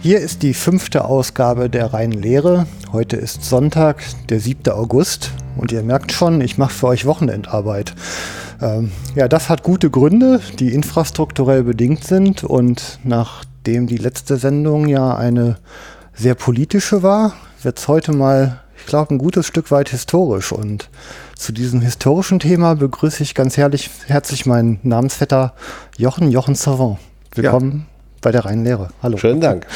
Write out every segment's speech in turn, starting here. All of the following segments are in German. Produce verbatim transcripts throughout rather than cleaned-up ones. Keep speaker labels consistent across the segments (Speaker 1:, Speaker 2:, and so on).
Speaker 1: Hier ist die fünfte Ausgabe der reinen Lehre. Heute ist Sonntag, der siebte August. Und ihr merkt schon, ich mache für euch Wochenendarbeit. Ähm, ja, das hat gute Gründe, die infrastrukturell bedingt sind. Und nachdem die letzte Sendung ja eine sehr politische war, wird es heute mal, ich glaube, ein gutes Stück weit historisch. Und zu diesem historischen Thema begrüße ich ganz herrlich, herzlich meinen Namensvetter Jochen, Jochen Savant. Willkommen. Ja. Bei der reinen Lehre. Hallo.
Speaker 2: Schönen Dank.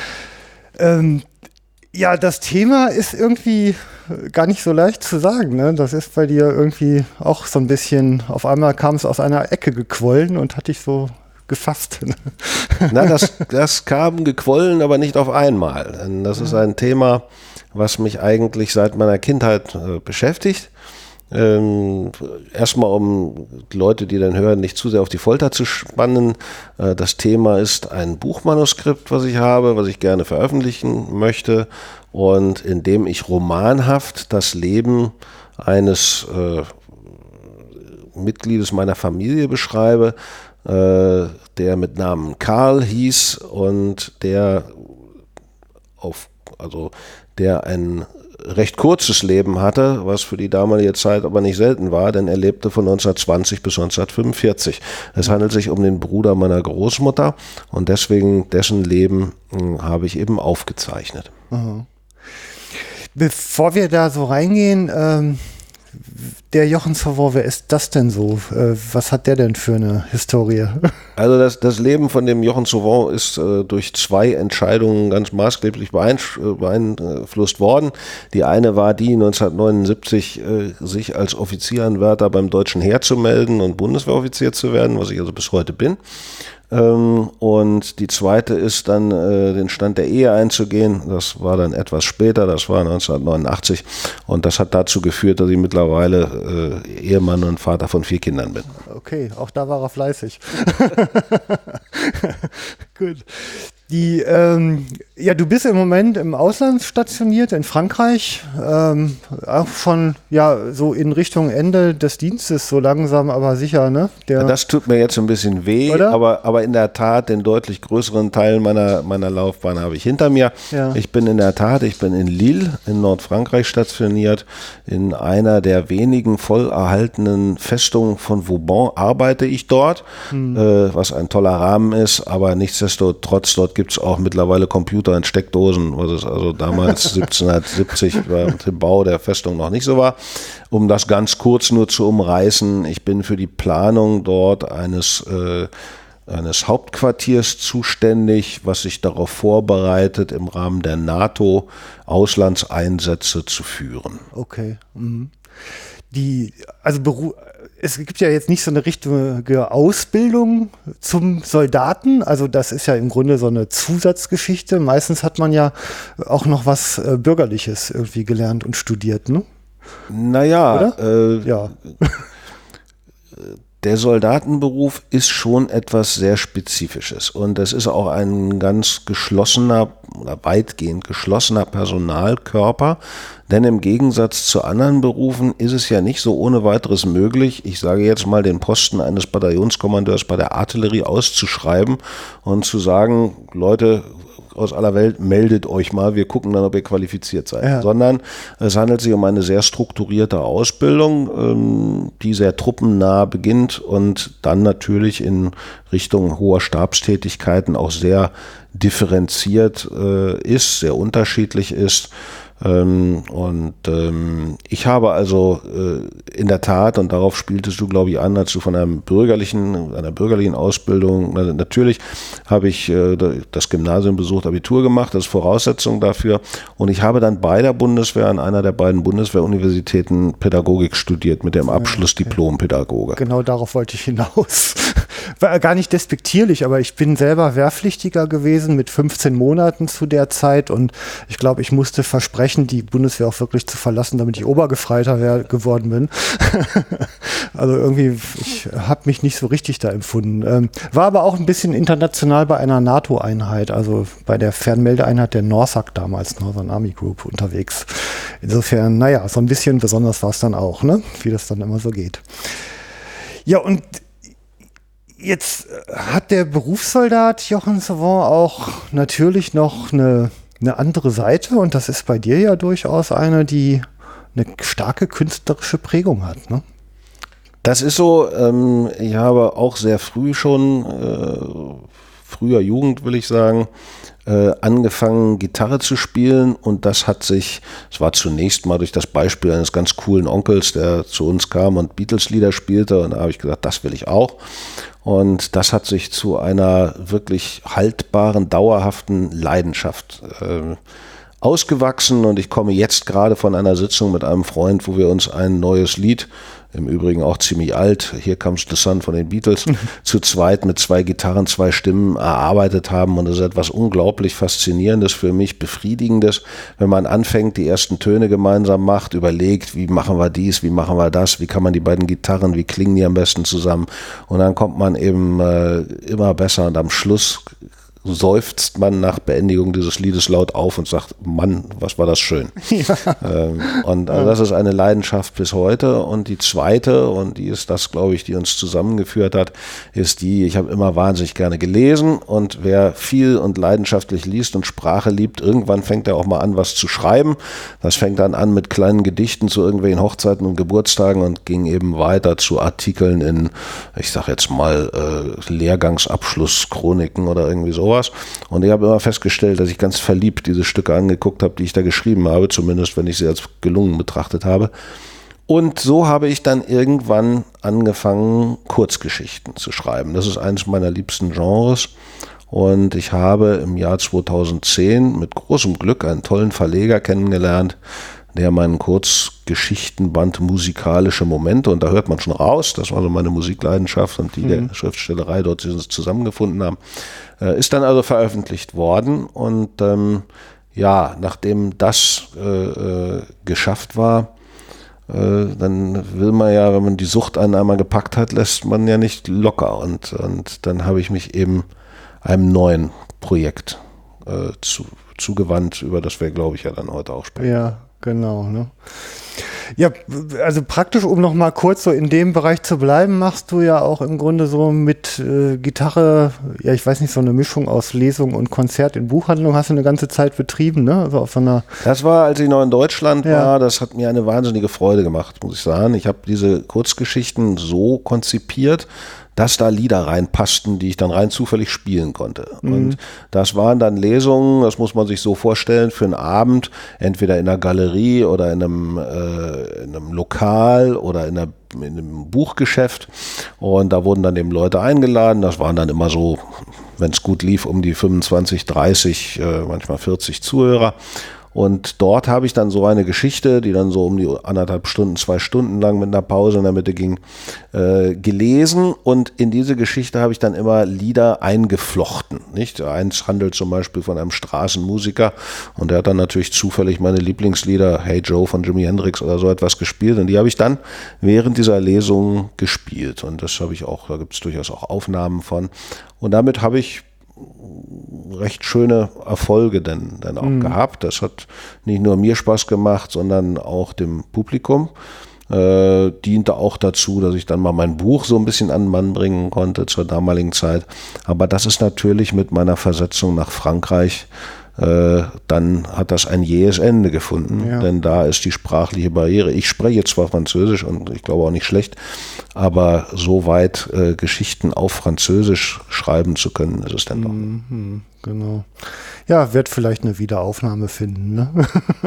Speaker 1: Ähm, ja, das Thema ist irgendwie gar nicht so leicht zu sagen. Ne? Das ist bei dir irgendwie auch so ein bisschen, auf einmal kam es aus einer Ecke gequollen und hat dich so gefasst.
Speaker 2: Na, das, das kam gequollen, aber nicht auf einmal. Denn das ist ein Thema, was mich eigentlich seit meiner Kindheit äh, beschäftigt. Ähm, erstmal, um Leute, die dann hören, nicht zu sehr auf die Folter zu spannen. Äh, das Thema ist ein Buchmanuskript, was ich habe, was ich gerne veröffentlichen möchte und in dem ich romanhaft das Leben eines äh, Mitgliedes meiner Familie beschreibe, äh, der mit Namen Karl hieß und der auf, also der ein recht kurzes Leben hatte, was für die damalige Zeit aber nicht selten war, denn er lebte von neunzehnhundertzwanzig bis neunzehnhundertfünfundvierzig. Es handelt sich um den Bruder meiner Großmutter und deswegen dessen Leben mh, habe ich eben aufgezeichnet.
Speaker 1: Aha. Bevor wir da so reingehen, ähm, der Jochen Savant, wer ist das denn so? Äh, was hat der denn für eine Historie?
Speaker 2: Also das, das Leben von dem Jochen Savant ist äh, durch zwei Entscheidungen ganz maßgeblich beeinflusst worden. Die eine war die, neunzehnhundertneunundsiebzig äh, sich als Offizieranwärter beim Deutschen Heer zu melden und Bundeswehroffizier zu werden, was ich also bis heute bin. Ähm, und die zweite ist dann, äh, den Stand der Ehe einzugehen. Das war dann etwas später, das war neunzehnhundertneunundachtzig. Und das hat dazu geführt, dass ich mittlerweile äh, Ehemann und Vater von vier Kindern bin.
Speaker 1: Okay, auch da war er fleißig. Gut. Die, ähm, ja, du bist im Moment im Ausland stationiert, in Frankreich, ähm, auch schon, ja, so in Richtung Ende des Dienstes, so langsam, aber sicher, ne? Der,
Speaker 2: das tut mir jetzt ein bisschen weh, aber, aber in der Tat, den deutlich größeren Teil meiner, meiner Laufbahn habe ich hinter mir. Ja. Ich bin in der Tat, ich bin in Lille, in Nordfrankreich stationiert, in einer der wenigen voll erhaltenen Festungen von Vauban arbeite ich dort, hm. äh, was ein toller Rahmen ist, aber nichtsdestotrotz, dort gibt es auch mittlerweile Computer in Steckdosen, was es also damals siebzehnhundertsiebzig mit dem Bau der Festung noch nicht so war. Um das ganz kurz nur zu umreißen, ich bin für die Planung dort eines, äh, eines Hauptquartiers zuständig, was sich darauf vorbereitet, im Rahmen der NATO Auslandseinsätze zu führen.
Speaker 1: Okay. Mhm. Die, also Beru- es gibt ja jetzt nicht so eine richtige Ausbildung zum Soldaten, also das ist ja im Grunde so eine Zusatzgeschichte. Meistens hat man ja auch noch was äh, Bürgerliches irgendwie gelernt und studiert, ne?
Speaker 2: Naja, äh,
Speaker 1: ja.
Speaker 2: Der Soldatenberuf ist schon etwas sehr Spezifisches und es ist auch ein ganz geschlossener oder weitgehend geschlossener Personalkörper, denn im Gegensatz zu anderen Berufen ist es ja nicht so ohne weiteres möglich, ich sage jetzt mal, den Posten eines Bataillonskommandeurs bei der Artillerie auszuschreiben und zu sagen, Leute aus aller Welt, meldet euch mal, wir gucken dann, ob ihr qualifiziert seid. Ja. Sondern es handelt sich um eine sehr strukturierte Ausbildung, ähm, die sehr truppennah beginnt und dann natürlich in Richtung hoher Stabstätigkeiten auch sehr differenziert äh, ist, sehr unterschiedlich ist. Ähm, und ähm, ich habe also äh, in der Tat, und darauf spieltest du, glaube ich, an, als du von einem bürgerlichen, einer bürgerlichen Ausbildung, na, natürlich habe ich äh, das Gymnasium besucht, Abitur gemacht, das ist Voraussetzung dafür. Und ich habe dann bei der Bundeswehr an einer der beiden Bundeswehruniversitäten Pädagogik studiert, mit dem Abschluss okay. Diplom-Pädagoge.
Speaker 1: Genau darauf wollte ich hinaus. War gar nicht despektierlich, aber ich bin selber Wehrpflichtiger gewesen mit fünfzehn Monaten zu der Zeit und ich glaube, ich musste versprechen, die Bundeswehr auch wirklich zu verlassen, damit ich Obergefreiter wär, geworden bin. Also irgendwie, ich habe mich nicht so richtig da empfunden. Ähm, war aber auch ein bisschen international bei einer NATO-Einheit, also bei der Fernmeldeeinheit der NORSAC damals, Northern Army Group, unterwegs. Insofern, naja, so ein bisschen besonders war es dann auch, ne? Wie das dann immer so geht. Ja, und Jetzt hat der Berufssoldat Jochen Savant auch natürlich noch eine, eine andere Seite und das ist bei dir ja durchaus eine, die eine starke künstlerische Prägung hat, ne?
Speaker 2: Das ist so, ähm, ich habe auch sehr früh schon, äh, früher Jugend will ich sagen, äh, angefangen Gitarre zu spielen und das hat sich, es war zunächst mal durch das Beispiel eines ganz coolen Onkels, der zu uns kam und Beatles-Lieder spielte und da habe ich gesagt, das will ich auch. Und das hat sich zu einer wirklich haltbaren, dauerhaften Leidenschaft äh, ausgewachsen und ich komme jetzt gerade von einer Sitzung mit einem Freund, wo wir uns ein neues Lied, im Übrigen auch ziemlich alt, Here Comes the Sun von den Beatles, zu zweit mit zwei Gitarren, zwei Stimmen erarbeitet haben und das ist etwas unglaublich Faszinierendes, für mich Befriedigendes, wenn man anfängt, die ersten Töne gemeinsam macht, überlegt, wie machen wir dies, wie machen wir das, wie kann man die beiden Gitarren, wie klingen die am besten zusammen und dann kommt man eben äh, immer besser und am Schluss seufzt man nach Beendigung dieses Liedes laut auf und sagt, Mann, was war das schön. Ja. Ähm, und also das ist eine Leidenschaft bis heute. Und die zweite, und die ist das, glaube ich, die uns zusammengeführt hat, ist die, ich habe immer wahnsinnig gerne gelesen und wer viel und leidenschaftlich liest und Sprache liebt, irgendwann fängt er auch mal an, was zu schreiben. Das fängt dann an mit kleinen Gedichten zu irgendwelchen Hochzeiten und Geburtstagen und ging eben weiter zu Artikeln in, ich sage jetzt mal, äh, Lehrgangsabschlusschroniken oder irgendwie so. Und ich habe immer festgestellt, dass ich ganz verliebt diese Stücke angeguckt habe, die ich da geschrieben habe, zumindest wenn ich sie als gelungen betrachtet habe. Und so habe ich dann irgendwann angefangen, Kurzgeschichten zu schreiben. Das ist eines meiner liebsten Genres. Und ich habe im Jahr zweitausendzehn mit großem Glück einen tollen Verleger kennengelernt, der meinen Kurzgeschichtenband Musikalische Momente, und da hört man schon raus, das war so meine Musikleidenschaft und die mhm. der Schriftstellerei dort zusammengefunden haben, äh, ist dann also veröffentlicht worden und ähm, ja, nachdem das äh, äh, geschafft war, äh, dann will man ja, wenn man die Sucht einen einmal gepackt hat, lässt man ja nicht locker und, und dann habe ich mich eben einem neuen Projekt äh, zu, zugewandt, über das wir, glaube ich, ja dann heute auch sprechen.
Speaker 1: Ja. Genau, ne? Ja, also praktisch, um noch mal kurz so in dem Bereich zu bleiben, machst du ja auch im Grunde so mit äh, Gitarre, ja, ich weiß nicht, so eine Mischung aus Lesung und Konzert in Buchhandlung hast du eine ganze Zeit betrieben, ne? Also auf so einer.
Speaker 2: Das war, als ich noch in Deutschland
Speaker 1: ja.
Speaker 2: war, das hat mir eine wahnsinnige Freude gemacht, muss ich sagen. Ich habe diese Kurzgeschichten so konzipiert, dass da Lieder reinpassten, die ich dann rein zufällig spielen konnte. Mhm. Und das waren dann Lesungen, das muss man sich so vorstellen, für einen Abend, entweder in einer Galerie oder in einem, äh, in einem Lokal oder in, einer, in einem Buchgeschäft. Und da wurden dann eben Leute eingeladen. Das waren dann immer so, wenn es gut lief, um die fünfundzwanzig, dreißig, äh, manchmal vierzig Zuhörer. Und dort habe ich dann so eine Geschichte, die dann so um die anderthalb Stunden, zwei Stunden lang mit einer Pause in der Mitte ging, äh, gelesen. Und in diese Geschichte habe ich dann immer Lieder eingeflochten. Nicht? Eins handelt zum Beispiel von einem Straßenmusiker und der hat dann natürlich zufällig meine Lieblingslieder, Hey Joe von Jimi Hendrix oder so etwas gespielt. Und die habe ich dann während dieser Lesung gespielt. Und das habe ich auch, da gibt es durchaus auch Aufnahmen von. Und damit habe ich recht schöne Erfolge dann, dann auch mhm. gehabt. Das hat nicht nur mir Spaß gemacht, sondern auch dem Publikum. Äh, diente auch dazu, dass ich dann mal mein Buch so ein bisschen an den Mann bringen konnte zur damaligen Zeit. Aber das ist natürlich mit meiner Versetzung nach Frankreich, äh, dann hat das ein jähes Ende gefunden, ja. Denn da ist die sprachliche Barriere. Ich spreche zwar Französisch und ich glaube auch nicht schlecht, aber so weit äh, Geschichten auf Französisch schreiben zu können, ist es dann doch.
Speaker 1: Mhm, genau. Ja, wird vielleicht eine Wiederaufnahme finden. Ne?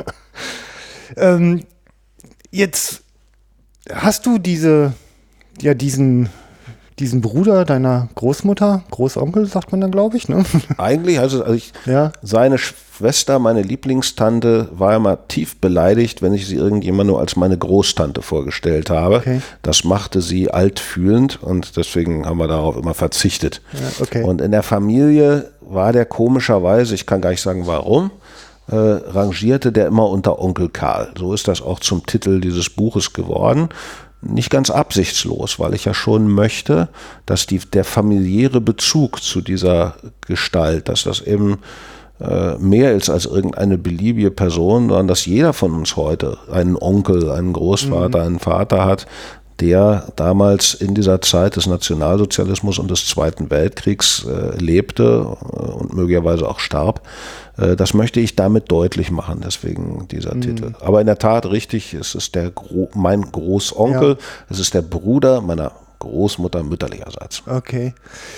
Speaker 1: ähm, jetzt hast du diese, ja, diesen, diesen Bruder deiner Großmutter, Großonkel, sagt man dann, glaube ich, ne?
Speaker 2: Eigentlich, also, also ich,
Speaker 1: ja.
Speaker 2: seine Schwester, meine Lieblingstante, war immer tief beleidigt, wenn ich sie irgendjemand nur als meine Großtante vorgestellt habe. Okay. Das machte sie altfühlend und deswegen haben wir darauf immer verzichtet.
Speaker 1: Ja, okay.
Speaker 2: Und in der Familie war der komischerweise, ich kann gar nicht sagen warum, äh, rangierte der immer unter Onkel Karl. So ist das auch zum Titel dieses Buches geworden. Nicht ganz absichtslos, weil ich ja schon möchte, dass die, der familiäre Bezug zu dieser Gestalt, dass das eben äh, mehr ist als irgendeine beliebige Person, sondern dass jeder von uns heute einen Onkel, einen Großvater, mhm. einen Vater hat, der damals in dieser Zeit des Nationalsozialismus und des Zweiten Weltkriegs äh, lebte äh, und möglicherweise auch starb. Äh, das möchte ich damit deutlich machen, deswegen dieser mhm. Titel. Aber in der Tat richtig, es ist der Gro- mein Großonkel, ja. es ist der Bruder meiner Großmutter mütterlicherseits.
Speaker 1: Okay.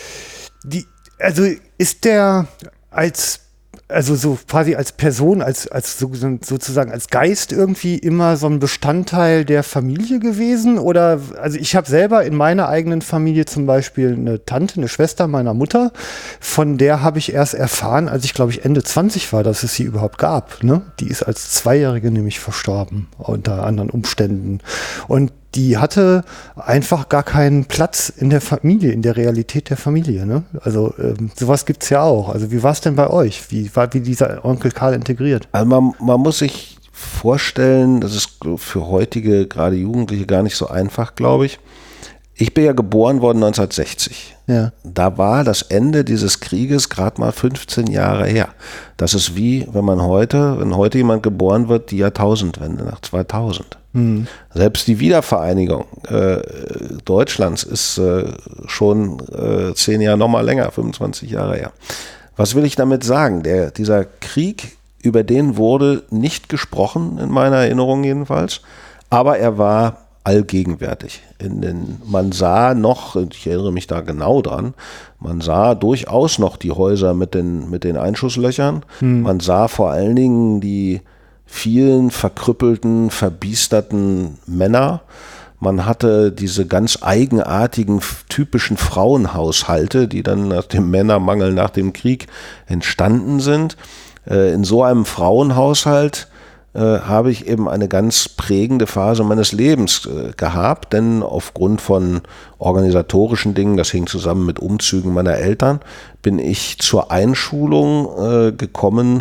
Speaker 1: Die, also ist der als Also so quasi als Person, als, als so, sozusagen als Geist irgendwie immer so ein Bestandteil der Familie gewesen? Oder, also ich habe selber in meiner eigenen Familie zum Beispiel eine Tante, eine Schwester meiner Mutter, von der habe ich erst erfahren, als ich glaube ich Ende zwanzig war, dass es sie überhaupt gab. Ne? Die ist als Zweijährige nämlich verstorben, unter anderen Umständen. Und die hatte einfach gar keinen Platz in der Familie, in der Realität der Familie. Ne? Also ähm, sowas gibt es ja auch. Also wie war es denn bei euch? Wie war wie dieser Onkel Karl integriert?
Speaker 2: Also man, man muss sich vorstellen, das ist für heutige, gerade Jugendliche, gar nicht so einfach, glaube ich. Ich bin ja geboren worden neunzehnhundertsechzig.
Speaker 1: Ja.
Speaker 2: Da war das Ende dieses Krieges gerade mal fünfzehn Jahre her. Das ist wie, wenn man heute, wenn heute jemand geboren wird, die Jahrtausendwende nach zweitausend. Mhm. Selbst die Wiedervereinigung äh, Deutschlands ist äh, schon äh, zehn Jahre, noch mal länger, fünfundzwanzig Jahre her. Was will ich damit sagen? Der, dieser Krieg, über den wurde nicht gesprochen, in meiner Erinnerung jedenfalls, aber er war allgegenwärtig. In den, man sah noch, ich erinnere mich da genau dran, man sah durchaus noch die Häuser mit den, mit den Einschusslöchern. Hm. Man sah vor allen Dingen die vielen verkrüppelten, verbiesterten Männer. Man hatte diese ganz eigenartigen, typischen Frauenhaushalte, die dann nach dem Männermangel nach dem Krieg entstanden sind. In so einem Frauenhaushalt Äh, habe ich eben eine ganz prägende Phase meines Lebens äh, gehabt, denn aufgrund von organisatorischen Dingen, das hing zusammen mit Umzügen meiner Eltern, bin ich zur Einschulung äh, gekommen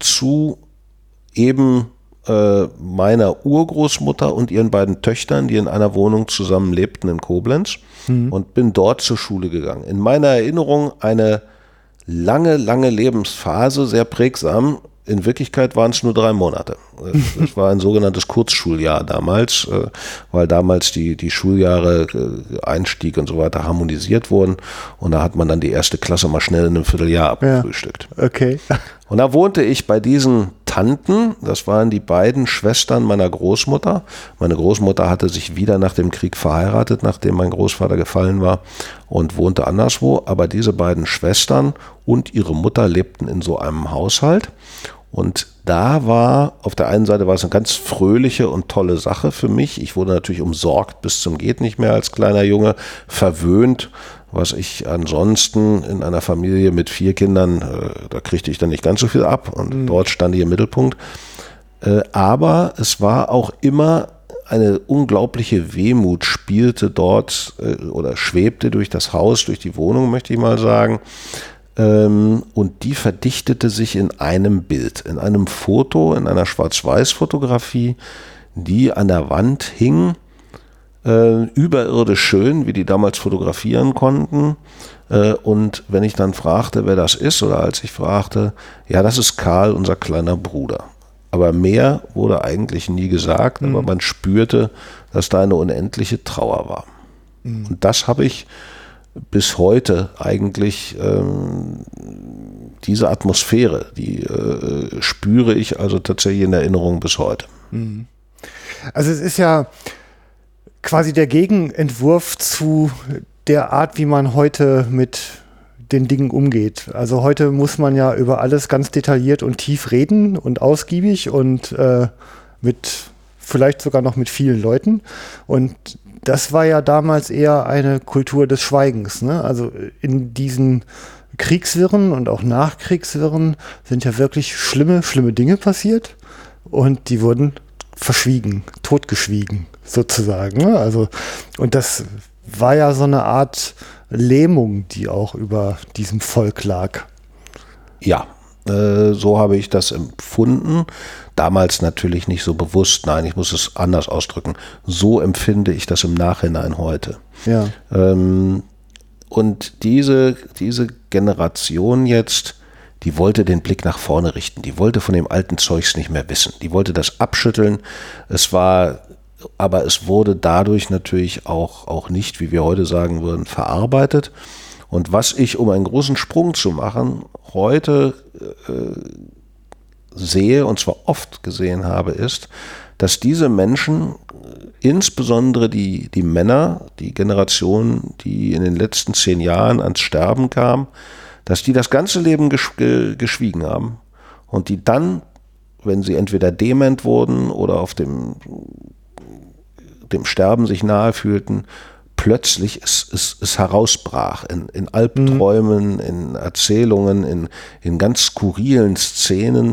Speaker 2: zu eben äh, meiner Urgroßmutter und ihren beiden Töchtern, die in einer Wohnung zusammen lebten in Koblenz, mhm. und bin dort zur Schule gegangen. In meiner Erinnerung eine lange, lange Lebensphase, sehr prägsam. In Wirklichkeit waren es nur drei Monate. Das war ein sogenanntes Kurzschuljahr damals, weil damals die, die Schuljahre, Einstieg und so weiter harmonisiert wurden. Und da hat man dann die erste Klasse mal schnell in einem Vierteljahr abgefrühstückt.
Speaker 1: Ja, okay.
Speaker 2: Und da wohnte ich bei diesen Tanten, das waren die beiden Schwestern meiner Großmutter. Meine Großmutter hatte sich wieder nach dem Krieg verheiratet, nachdem mein Großvater gefallen war, und wohnte anderswo. Aber diese beiden Schwestern und ihre Mutter lebten in so einem Haushalt. Und da war, auf der einen Seite war es eine ganz fröhliche und tolle Sache für mich. Ich wurde natürlich umsorgt bis zum geht nicht mehr als kleiner Junge, verwöhnt, was ich ansonsten in einer Familie mit vier Kindern, äh, da kriegte ich dann nicht ganz so viel ab und mhm. dort stand ich im Mittelpunkt. Äh, aber es war auch immer eine unglaubliche Wehmut spielte dort äh, oder schwebte durch das Haus, durch die Wohnung, möchte ich mal sagen. Und die verdichtete sich in einem Bild, in einem Foto, in einer Schwarz-Weiß-Fotografie, die an der Wand hing, äh, überirdisch schön, wie die damals fotografieren konnten. Äh, und wenn ich dann fragte, wer das ist, oder als ich fragte, ja, das ist Karl, unser kleiner Bruder. Aber mehr wurde eigentlich nie gesagt, mhm. aber man spürte, dass da eine unendliche Trauer war. Mhm. Und das habe ich bis heute eigentlich, ähm, diese Atmosphäre, die äh, spüre ich also tatsächlich in Erinnerung bis heute.
Speaker 1: Also es ist ja quasi der Gegenentwurf zu der Art, wie man heute mit den Dingen umgeht. Also heute muss man ja über alles ganz detailliert und tief reden und ausgiebig und äh, mit vielleicht sogar noch mit vielen Leuten. Und das war ja damals eher eine Kultur des Schweigens. Ne? Also in diesen Kriegswirren und auch Nachkriegswirren sind ja wirklich schlimme, schlimme Dinge passiert und die wurden verschwiegen, totgeschwiegen sozusagen. Ne? Also, und das war ja so eine Art Lähmung, die auch über diesem Volk lag.
Speaker 2: Ja, äh, so habe ich das empfunden. Damals natürlich nicht so bewusst, nein, ich muss es anders ausdrücken. So empfinde ich das im Nachhinein heute.
Speaker 1: Ja.
Speaker 2: Ähm, und diese, diese Generation jetzt, die wollte den Blick nach vorne richten. Die wollte von dem alten Zeugs nicht mehr wissen. Die wollte das abschütteln. Es war aber es wurde dadurch natürlich auch, auch nicht, wie wir heute sagen würden, verarbeitet. Und was ich, um einen großen Sprung zu machen, heute äh, sehe, und zwar oft gesehen habe, ist, dass diese Menschen, insbesondere die, die Männer, die Generation, die in den letzten zehn Jahren ans Sterben kam, dass die das ganze Leben gesch- geschwiegen haben und die dann, wenn sie entweder dement wurden oder auf dem, dem Sterben sich nahe fühlten, plötzlich es, es, es herausbrach in, in Albträumen, mhm. in Erzählungen, in, in ganz skurrilen Szenen.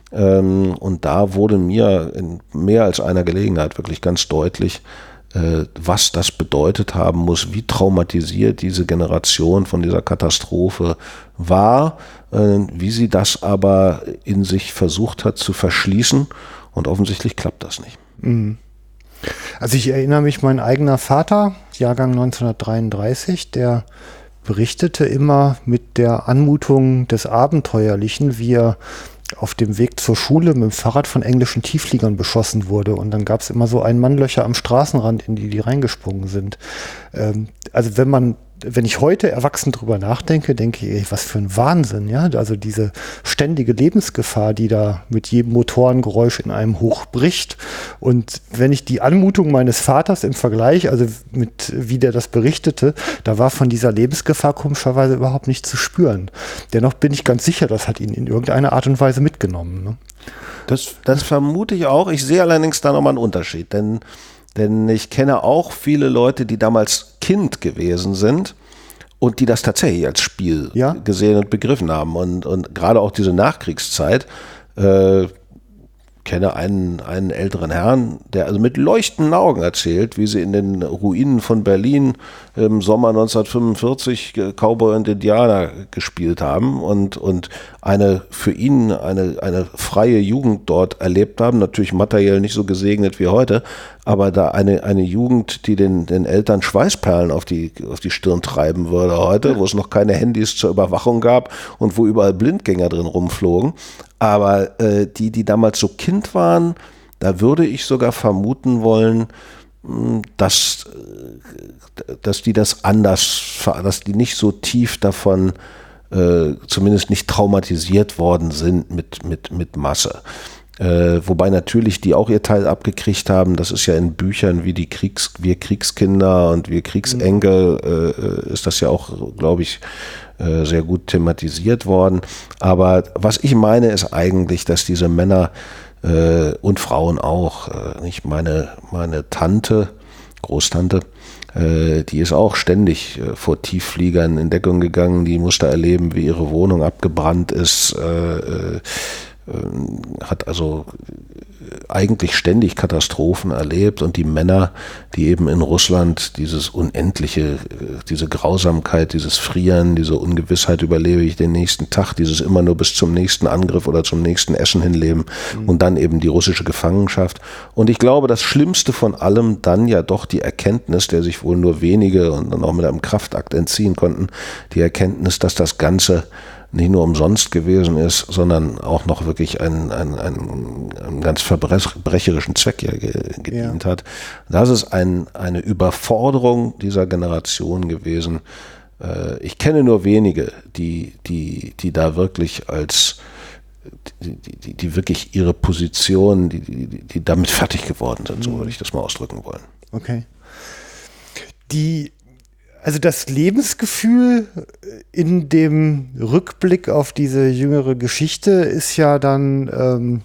Speaker 2: Ähm, und da wurde mir in mehr als einer Gelegenheit wirklich ganz deutlich, äh, was das bedeutet haben muss, wie traumatisiert diese Generation von dieser Katastrophe war, äh, wie sie das aber in sich versucht hat zu verschließen. Und offensichtlich klappt das nicht.
Speaker 1: Mhm. Also ich erinnere mich, mein eigener Vater, Jahrgang neunzehnhundertdreiunddreißig, der berichtete immer mit der Anmutung des Abenteuerlichen, wie er auf dem Weg zur Schule mit dem Fahrrad von englischen Tieffliegern beschossen wurde. Und dann gab es immer so Ein-Mann-Löcher am Straßenrand, in die die reingesprungen sind. Ähm, also wenn man Wenn ich heute erwachsen drüber nachdenke, denke ich, ey, was für ein Wahnsinn, ja. Also diese ständige Lebensgefahr, die da mit jedem Motorengeräusch in einem hochbricht. Und wenn ich die Anmutung meines Vaters im Vergleich, also mit wie der das berichtete, da war von dieser Lebensgefahr komischerweise überhaupt nicht zu spüren. Dennoch bin ich ganz sicher, das hat ihn in irgendeiner Art und Weise mitgenommen. Ne?
Speaker 2: Das, das vermute ich auch. Ich sehe allerdings da nochmal einen Unterschied, denn Denn ich kenne auch viele Leute, die damals Kind gewesen sind und die das tatsächlich als Spiel ja? gesehen und begriffen haben. Und, und gerade auch diese Nachkriegszeit, äh, kenne einen, einen älteren Herrn, der also mit leuchtenden Augen erzählt, wie sie in den Ruinen von Berlin im Sommer neunzehnhundertfünfundvierzig Cowboy und Indianer gespielt haben und, und eine für ihn eine, eine freie Jugend dort erlebt haben, natürlich materiell nicht so gesegnet wie heute, aber da eine, eine Jugend, die den, den Eltern Schweißperlen auf die, auf die Stirn treiben würde heute, wo es noch keine Handys zur Überwachung gab und wo überall Blindgänger drin rumflogen. Aber äh, die, die damals so Kind waren, da würde ich sogar vermuten wollen, dass, dass die das anders, dass die nicht so tief davon, äh, zumindest nicht traumatisiert worden sind mit, mit, mit Masse. Äh, wobei natürlich die auch ihr Teil abgekriegt haben. Das ist ja in Büchern wie die Kriegs, wir Kriegskinder und wir Kriegsenkel, äh, ist das ja auch, glaube ich, äh, sehr gut thematisiert worden. Aber was ich meine, ist eigentlich, dass diese Männer äh, und Frauen auch, äh, nicht meine, meine Tante, Großtante, äh, die ist auch ständig äh, vor Tieffliegern in Deckung gegangen. Die musste erleben, wie ihre Wohnung abgebrannt ist, äh, äh, hat also eigentlich ständig Katastrophen erlebt und die Männer, die eben in Russland dieses unendliche, diese Grausamkeit, dieses Frieren, diese Ungewissheit, überlebe ich den nächsten Tag, dieses immer nur bis zum nächsten Angriff oder zum nächsten Essen hinleben mhm. und dann eben die russische Gefangenschaft. Und ich glaube, das Schlimmste von allem dann ja doch die Erkenntnis, der sich wohl nur wenige und dann auch mit einem Kraftakt entziehen konnten, die Erkenntnis, dass das Ganze nicht nur umsonst gewesen ist, sondern auch noch wirklich einen, einen, einen, einen ganz verbrecherischen Zweck ja gedient ja. hat. Das ist ein, eine Überforderung dieser Generation gewesen. Ich kenne nur wenige, die, die, die da wirklich als, die, die, die wirklich ihre Position, die, die, die damit fertig geworden sind, so würde ich das mal ausdrücken wollen.
Speaker 1: Okay. Die Also das Lebensgefühl in dem Rückblick auf diese jüngere Geschichte ist ja dann ähm,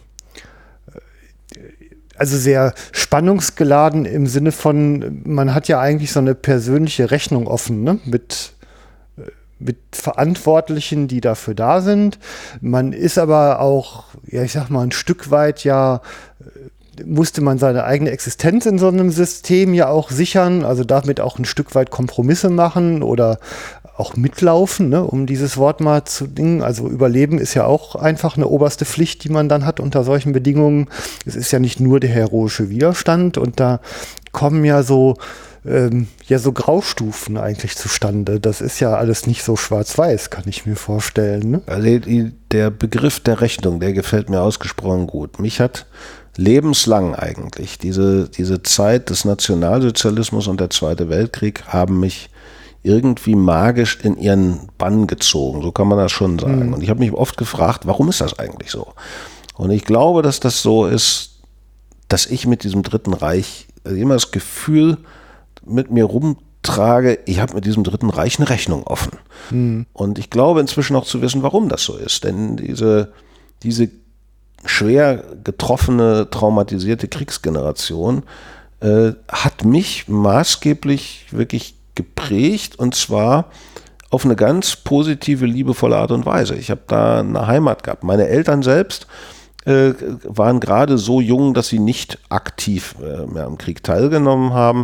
Speaker 1: also sehr spannungsgeladen im Sinne von, man hat ja eigentlich so eine persönliche Rechnung offen, ne? mit, mit Verantwortlichen, die dafür da sind. Man ist aber auch, ja ich sag mal, ein Stück weit ja musste man seine eigene Existenz in so einem System ja auch sichern, also damit auch ein Stück weit Kompromisse machen oder auch mitlaufen, ne, um dieses Wort mal zu dingen. Also Überleben ist ja auch einfach eine oberste Pflicht, die man dann hat unter solchen Bedingungen. Es ist ja nicht nur der heroische Widerstand und da kommen ja so ähm, ja so Graustufen eigentlich zustande. Das ist ja alles nicht so schwarz-weiß, kann ich mir vorstellen. Ne?
Speaker 2: Also die, der Begriff der Rechnung, der gefällt mir ausgesprochen gut. Mich hat lebenslang eigentlich. Diese, diese Zeit des Nationalsozialismus und der Zweite Weltkrieg haben mich irgendwie magisch in ihren Bann gezogen, so kann man das schon sagen. Mhm. Und ich habe mich oft gefragt, warum ist das eigentlich so? Und ich glaube, dass das so ist, dass ich mit diesem Dritten Reich immer das Gefühl mit mir rumtrage, ich habe mit diesem Dritten Reich eine Rechnung offen. Mhm. Und ich glaube inzwischen auch zu wissen, warum das so ist. Denn diese, diese schwer getroffene, traumatisierte Kriegsgeneration äh, hat mich maßgeblich wirklich geprägt, und zwar auf eine ganz positive, liebevolle Art und Weise. Ich habe da eine Heimat gehabt. Meine Eltern selbst äh, waren gerade so jung, dass sie nicht aktiv äh, mehr am Krieg teilgenommen haben.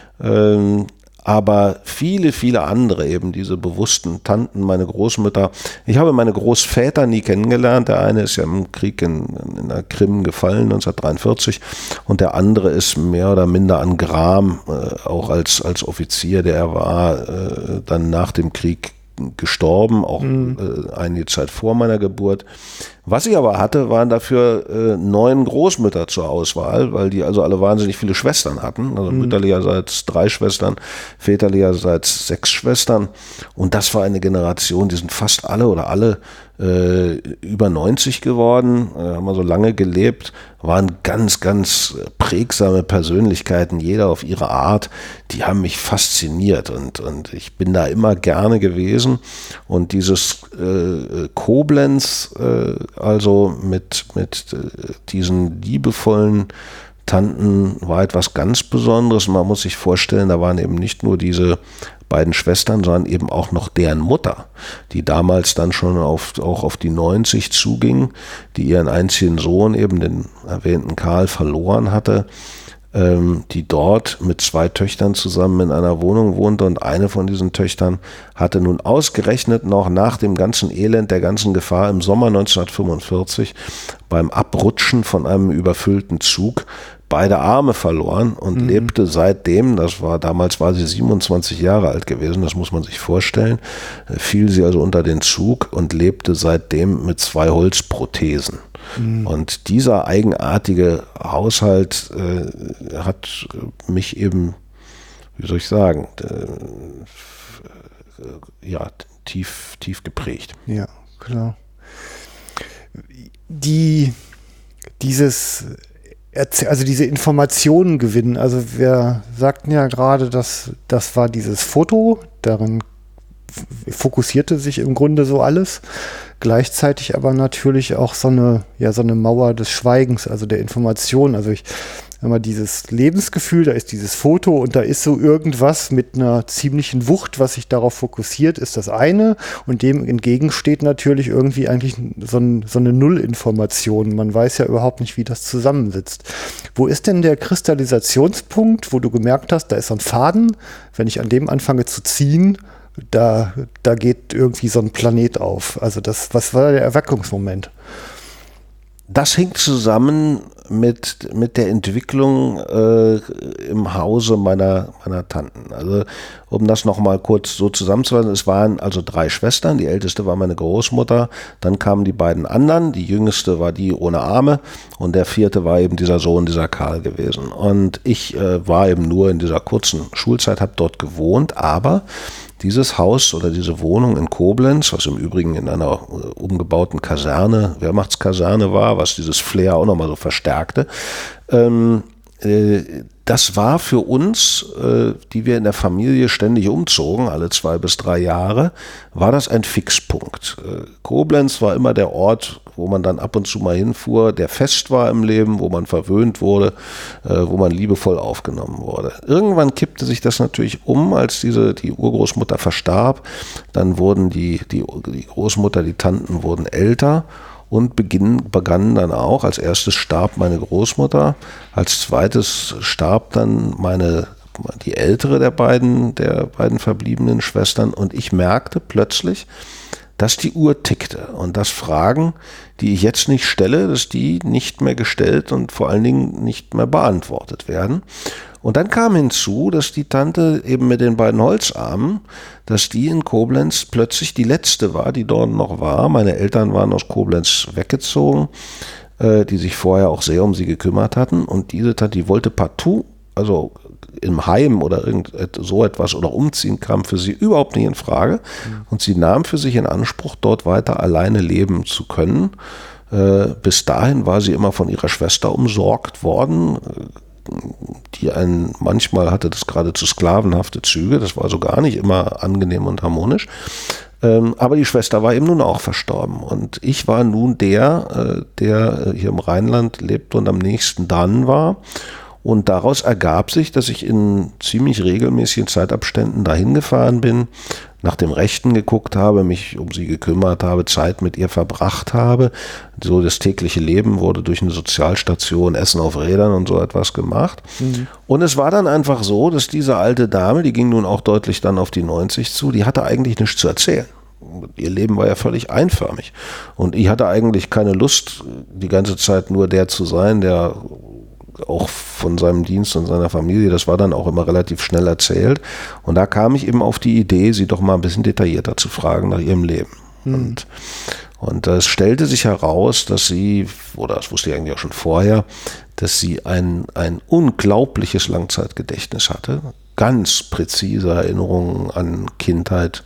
Speaker 2: Ähm, aber viele, viele andere, eben diese bewussten Tanten, meine Großmutter. Ich habe meine Großväter nie kennengelernt. Der eine ist ja im Krieg in, in der Krim gefallen, neunzehnhundertdreiundvierzig, und der andere ist mehr oder minder an Gram, äh, auch als, als Offizier, der er war, äh, dann nach dem Krieg gestorben, auch mhm. äh, einige Zeit vor meiner Geburt. Was ich aber hatte, waren dafür äh, neun Großmütter zur Auswahl, weil die also alle wahnsinnig viele Schwestern hatten. Also mhm. mütterlicherseits drei Schwestern, väterlicherseits sechs Schwestern. Und das war eine Generation, die sind fast alle oder alle äh, über neunzig geworden, äh, haben also lange gelebt, waren ganz, ganz prägsame Persönlichkeiten, jeder auf ihre Art. Die haben mich fasziniert, und, und ich bin da immer gerne gewesen. Und dieses äh, Koblenz, äh, also mit, mit äh, diesen liebevollen Tanten, war etwas ganz Besonderes. Man muss sich vorstellen, da waren eben nicht nur diese beiden Schwestern, sondern eben auch noch deren Mutter, die damals dann schon auf, auch auf die neunzig zuging, die ihren einzigen Sohn, eben den erwähnten Karl, verloren hatte, ähm, die dort mit zwei Töchtern zusammen in einer Wohnung wohnte, und eine von diesen Töchtern hatte nun ausgerechnet noch nach dem ganzen Elend, der ganzen Gefahr im Sommer neunzehnhundertfünfundvierzig beim Abrutschen von einem überfüllten Zug beide Arme verloren und mhm. lebte seitdem, das war damals war sie siebenundzwanzig Jahre alt gewesen, das muss man sich vorstellen, fiel sie also unter den Zug und lebte seitdem mit zwei Holzprothesen. Mhm. Und dieser eigenartige Haushalt äh, hat mich eben, wie soll ich sagen, äh, ja, tief, tief geprägt.
Speaker 1: Ja, klar. Die, dieses Also diese Informationen gewinnen. Also wir sagten ja gerade, dass das war dieses Foto, darin fokussierte sich im Grunde so alles. Gleichzeitig aber natürlich auch so eine, ja, so eine Mauer des Schweigens, also der Information. Also ich immer dieses Lebensgefühl, da ist dieses Foto und da ist so irgendwas mit einer ziemlichen Wucht, was sich darauf fokussiert, ist das eine, und dem entgegen steht natürlich irgendwie eigentlich so, ein, so eine Nullinformation. Man weiß ja überhaupt nicht, wie das zusammensitzt. Wo ist denn der Kristallisationspunkt, wo du gemerkt hast, da ist so ein Faden, wenn ich an dem anfange zu ziehen, da, da geht irgendwie so ein Planet auf. Also das, was war der Erweckungsmoment?
Speaker 2: Das hängt zusammen mit, mit der Entwicklung äh, im Hause meiner, meiner Tanten. Also um das nochmal kurz so zusammenzufassen, es waren also drei Schwestern, die älteste war meine Großmutter, dann kamen die beiden anderen, die jüngste war die ohne Arme und der vierte war eben dieser Sohn, dieser Karl gewesen. Und ich äh, war eben nur in dieser kurzen Schulzeit, habe dort gewohnt, aber dieses Haus oder diese Wohnung in Koblenz, was im Übrigen in einer umgebauten Kaserne, Wehrmachtskaserne war, was dieses Flair auch nochmal so verstärkte, ähm, äh, das war für uns, äh, die wir in der Familie ständig umzogen, alle zwei bis drei Jahre, war das ein Fixpunkt. Äh, Koblenz war immer der Ort, wo man dann ab und zu mal hinfuhr, der fest war im Leben, wo man verwöhnt wurde, äh, wo man liebevoll aufgenommen wurde. Irgendwann kippte sich das natürlich um, als diese, die Urgroßmutter verstarb. Dann wurden die, die, die Großmutter, die Tanten wurden älter. Und beginn, begann dann auch, als erstes starb meine Großmutter, als zweites starb dann meine, die ältere der beiden, der beiden verbliebenen Schwestern, und ich merkte plötzlich, dass die Uhr tickte und dass Fragen, die ich jetzt nicht stelle, dass die nicht mehr gestellt und vor allen Dingen nicht mehr beantwortet werden. Und dann kam hinzu, dass die Tante eben mit den beiden Holzarmen, dass die in Koblenz plötzlich die letzte war, die dort noch war. Meine Eltern waren aus Koblenz weggezogen. äh, die sich vorher auch sehr um sie gekümmert hatten. Und diese Tante, die wollte partout, also im Heim oder irgend so etwas oder umziehen, kam für sie überhaupt nicht in Frage. Mhm. Und sie nahm für sich in Anspruch, dort weiter alleine leben zu können. Äh, bis dahin war sie immer von ihrer Schwester umsorgt worden, die einen, manchmal hatte das geradezu sklavenhafte Züge, das war so gar nicht immer angenehm und harmonisch. Ähm, aber die Schwester war eben nun auch verstorben. Und ich war nun der, äh, der hier im Rheinland lebte und am nächsten dran war. Und daraus ergab sich, dass ich in ziemlich regelmäßigen Zeitabständen dahin gefahren bin, nach dem Rechten geguckt habe, mich um sie gekümmert habe, Zeit mit ihr verbracht habe. So das tägliche Leben wurde durch eine Sozialstation, Essen auf Rädern und so etwas gemacht. Mhm. Und es war dann einfach so, dass diese alte Dame, die ging nun auch deutlich dann auf die neunzig zu, die hatte eigentlich nichts zu erzählen. Ihr Leben war ja völlig einförmig. Und ich hatte eigentlich keine Lust, die ganze Zeit nur der zu sein, der auch von seinem Dienst und seiner Familie, das war dann auch immer relativ schnell erzählt. Und da kam ich eben auf die Idee, sie doch mal ein bisschen detaillierter zu fragen nach ihrem Leben. Mhm. Und, und es stellte sich heraus, dass sie, oder das wusste ich eigentlich auch schon vorher, dass sie ein, ein unglaubliches Langzeitgedächtnis hatte, ganz präzise Erinnerungen an Kindheit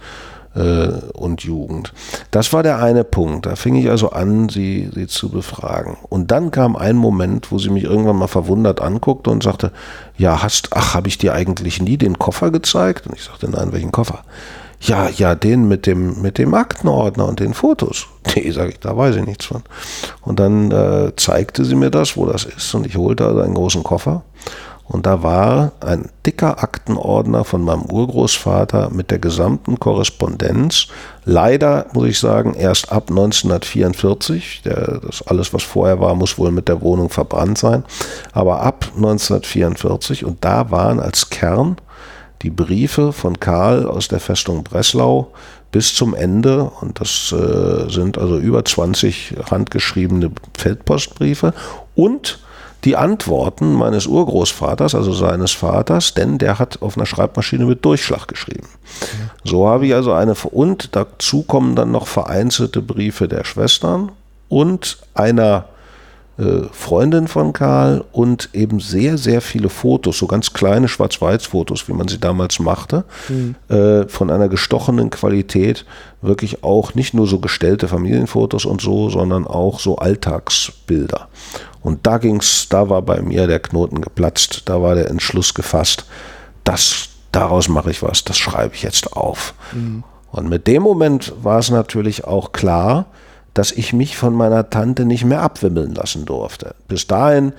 Speaker 2: und Jugend. Das war der eine Punkt. Da fing ich also an, sie, sie zu befragen. Und dann kam ein Moment, wo sie mich irgendwann mal verwundert anguckte und sagte, ja, hast, ach, habe ich dir eigentlich nie den Koffer gezeigt? Und ich sagte, nein, welchen Koffer? Ja, ja, den mit dem, mit dem Aktenordner und den Fotos. Nee, sage ich, da weiß ich nichts von. Und dann äh, zeigte sie mir das, wo das ist. Und ich holte also einen großen Koffer. Und da war ein dicker Aktenordner von meinem Urgroßvater mit der gesamten Korrespondenz. Leider, muss ich sagen, erst ab neunzehnhundertvierundvierzig. Der, das alles, was vorher war, muss wohl mit der Wohnung verbrannt sein. Aber ab neunzehnhundertvierundvierzig. Und da waren als Kern die Briefe von Karl aus der Festung Breslau bis zum Ende. Und das äh, sind also über zwanzig handgeschriebene Feldpostbriefe. Und die Antworten meines Urgroßvaters, also seines Vaters, denn der hat auf einer Schreibmaschine mit Durchschlag geschrieben. Ja. So habe ich also eine, und dazu kommen dann noch vereinzelte Briefe der Schwestern und einer äh, Freundin von Karl und eben sehr, sehr viele Fotos, so ganz kleine Schwarz-Weiß-Fotos, wie man sie damals machte, mhm. äh, von einer gestochenen Qualität, wirklich auch nicht nur so gestellte Familienfotos und so, sondern auch so Alltagsbilder. Und da ging's, da war bei mir der Knoten geplatzt, da war der Entschluss gefasst, das, daraus mache ich was, das schreibe ich jetzt auf. Mhm. Und mit dem Moment war es natürlich auch klar, dass ich mich von meiner Tante nicht mehr abwimmeln lassen durfte. Bis dahin,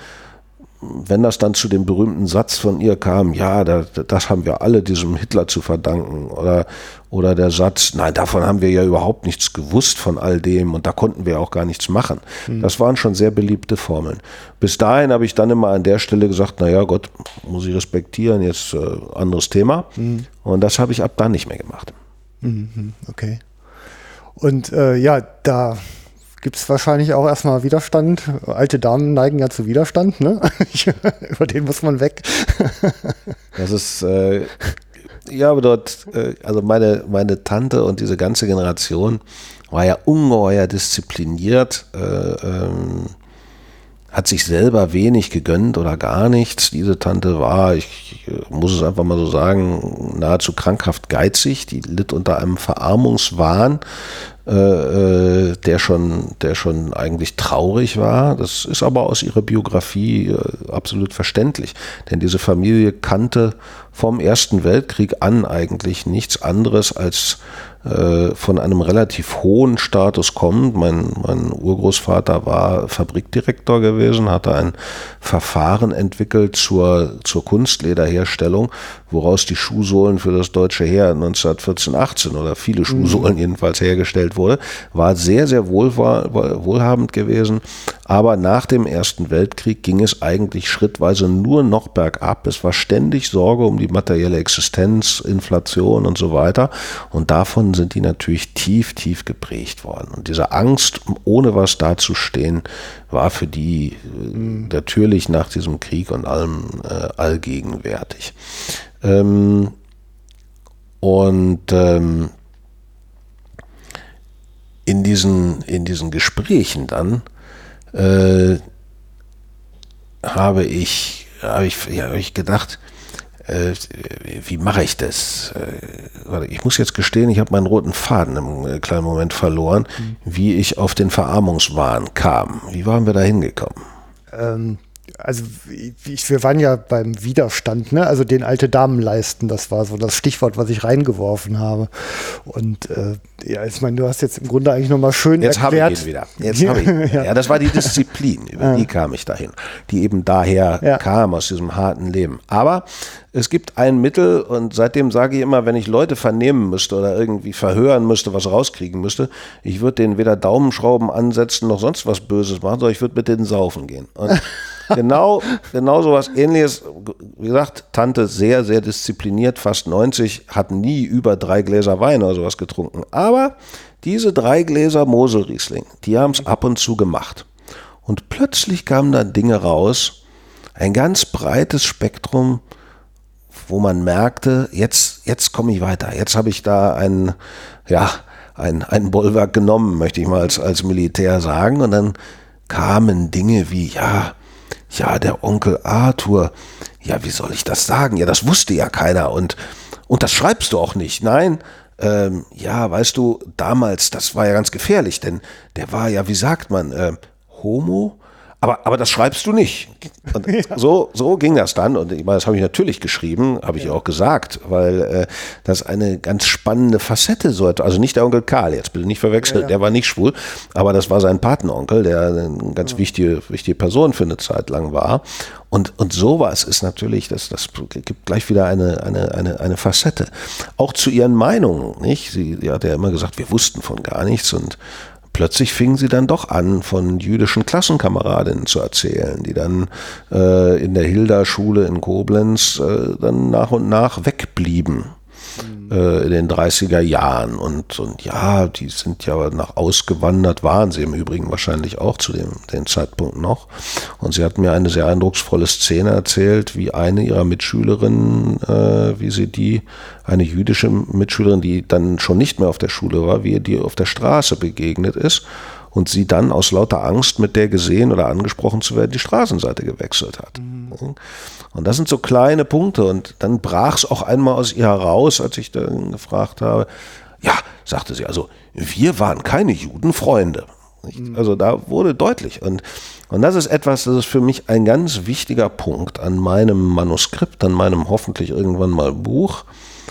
Speaker 2: wenn das dann zu dem berühmten Satz von ihr kam, ja, da, das haben wir alle diesem Hitler zu verdanken, oder, oder der Satz, nein, davon haben wir ja überhaupt nichts gewusst von all dem und da konnten wir auch gar nichts machen. Mhm. Das waren schon sehr beliebte Formeln. Bis dahin habe ich dann immer an der Stelle gesagt, naja, Gott, muss ich respektieren, jetzt äh, anderes Thema. Mhm. Und das habe ich ab dann nicht mehr gemacht.
Speaker 1: Mhm, okay. Und äh, ja, da gibt es wahrscheinlich auch erstmal Widerstand. Alte Damen neigen ja zu Widerstand, ne? Über den muss man weg.
Speaker 2: Das ist, äh, ja, aber dort, äh, also meine, meine Tante und diese ganze Generation war ja ungeheuer diszipliniert, äh, ähm, hat sich selber wenig gegönnt oder gar nichts. Diese Tante war, ich muss es einfach mal so sagen, nahezu krankhaft geizig. Die litt unter einem Verarmungswahn, äh, der schon, der schon eigentlich traurig war. Das ist aber aus ihrer Biografie äh, absolut verständlich. Denn diese Familie kannte vom Ersten Weltkrieg an eigentlich nichts anderes als äh, von einem relativ hohen Status kommt. Mein, mein Urgroßvater war Fabrikdirektor gewesen, hatte ein Verfahren entwickelt zur, zur Kunstlederherstellung, woraus die Schuhsohlen für das deutsche Heer neunzehnhundertvierzehn, achtzehn oder viele Schuhsohlen jedenfalls hergestellt wurde, war sehr, sehr wohl, wohlhabend gewesen. Aber nach dem Ersten Weltkrieg ging es eigentlich schrittweise nur noch bergab. Es war ständig Sorge um die materielle Existenz, Inflation und so weiter. Und davon sind die natürlich tief, tief geprägt worden. Und diese Angst, ohne was dazustehen, war für die mhm. natürlich nach diesem Krieg und allem äh, allgegenwärtig. Ähm, und ähm, in diesen, in diesen Gesprächen dann äh, habe ich, habe ich, ja, habe ich gedacht, äh, wie mache ich das? Äh, ich muss jetzt gestehen, ich habe meinen roten Faden im kleinen Moment verloren, mhm. wie ich auf den Verarmungswahn kam. Wie waren wir da hingekommen?
Speaker 1: Ähm, also ich, wir waren ja beim Widerstand, ne? Also den alte Damen leisten, das war so das Stichwort, was ich reingeworfen habe. Und äh, ja, ich meine, du hast jetzt im Grunde eigentlich nochmal schön
Speaker 2: jetzt
Speaker 1: erklärt.
Speaker 2: Jetzt habe ich ihn wieder. Jetzt habe ich ihn wieder. Ja, das war die Disziplin, über ja. die kam ich dahin, die eben daher ja. kam, aus diesem harten Leben. Aber es gibt ein Mittel und seitdem sage ich immer, wenn ich Leute vernehmen müsste oder irgendwie verhören müsste, was rauskriegen müsste, ich würde denen weder Daumenschrauben ansetzen noch sonst was Böses machen, sondern ich würde mit denen saufen gehen. Und genau, genau so was Ähnliches. Wie gesagt, Tante sehr, sehr diszipliniert, fast neunzig, hat nie über drei Gläser Wein oder sowas getrunken. Aber diese drei Gläser Mosel-Riesling, die haben es ab und zu gemacht. Und plötzlich kamen da Dinge raus, ein ganz breites Spektrum, wo man merkte, jetzt, jetzt komme ich weiter. Jetzt habe ich da ein, ja, ein, ein Bollwerk genommen, möchte ich mal als, als Militär sagen. Und dann kamen Dinge wie, ja, ja, der Onkel Arthur, ja, wie soll ich das sagen? Ja, das wusste ja keiner und, und das schreibst du auch nicht. Nein, ähm, ja, weißt du, damals, das war ja ganz gefährlich, denn der war ja, wie sagt man, äh, Homo? Aber, aber das schreibst du nicht. Und ja. so, so ging das dann. Und ich meine, das habe ich natürlich geschrieben, habe ich ja. auch gesagt, weil äh, das eine ganz spannende Facette so etwas. Also nicht der Onkel Karl, jetzt bitte nicht verwechseln, ja, ja. der war nicht schwul, aber das war sein Patenonkel, der eine ganz ja. wichtige, wichtige Person für eine Zeit lang war. Und, und sowas ist natürlich, das, das gibt gleich wieder eine, eine, eine, eine Facette. Auch zu ihren Meinungen, nicht? Sie, sie hat ja immer gesagt, wir wussten von gar nichts und plötzlich fingen sie dann doch an, von jüdischen Klassenkameradinnen zu erzählen, die dann äh, in der Hilda-Schule in Koblenz äh, dann nach und nach wegblieben mhm. äh, in den dreißiger Jahren. Und, und ja, die sind ja nach ausgewandert, waren sie im Übrigen wahrscheinlich auch zu dem, dem Zeitpunkt noch. Und sie hat mir eine sehr eindrucksvolle Szene erzählt, wie eine ihrer Mitschülerinnen, äh, wie sie die eine jüdische Mitschülerin, die dann schon nicht mehr auf der Schule war, wie ihr die auf der Straße begegnet ist und sie dann aus lauter Angst, mit der gesehen oder angesprochen zu werden, die Straßenseite gewechselt hat. Mhm. Und das sind so kleine Punkte und dann brach es auch einmal aus ihr heraus, als ich dann gefragt habe, ja, sagte sie, also wir waren keine Judenfreunde. Mhm. Also da wurde deutlich und, und das ist etwas, das ist für mich ein ganz wichtiger Punkt an meinem Manuskript, an meinem hoffentlich irgendwann mal Buch.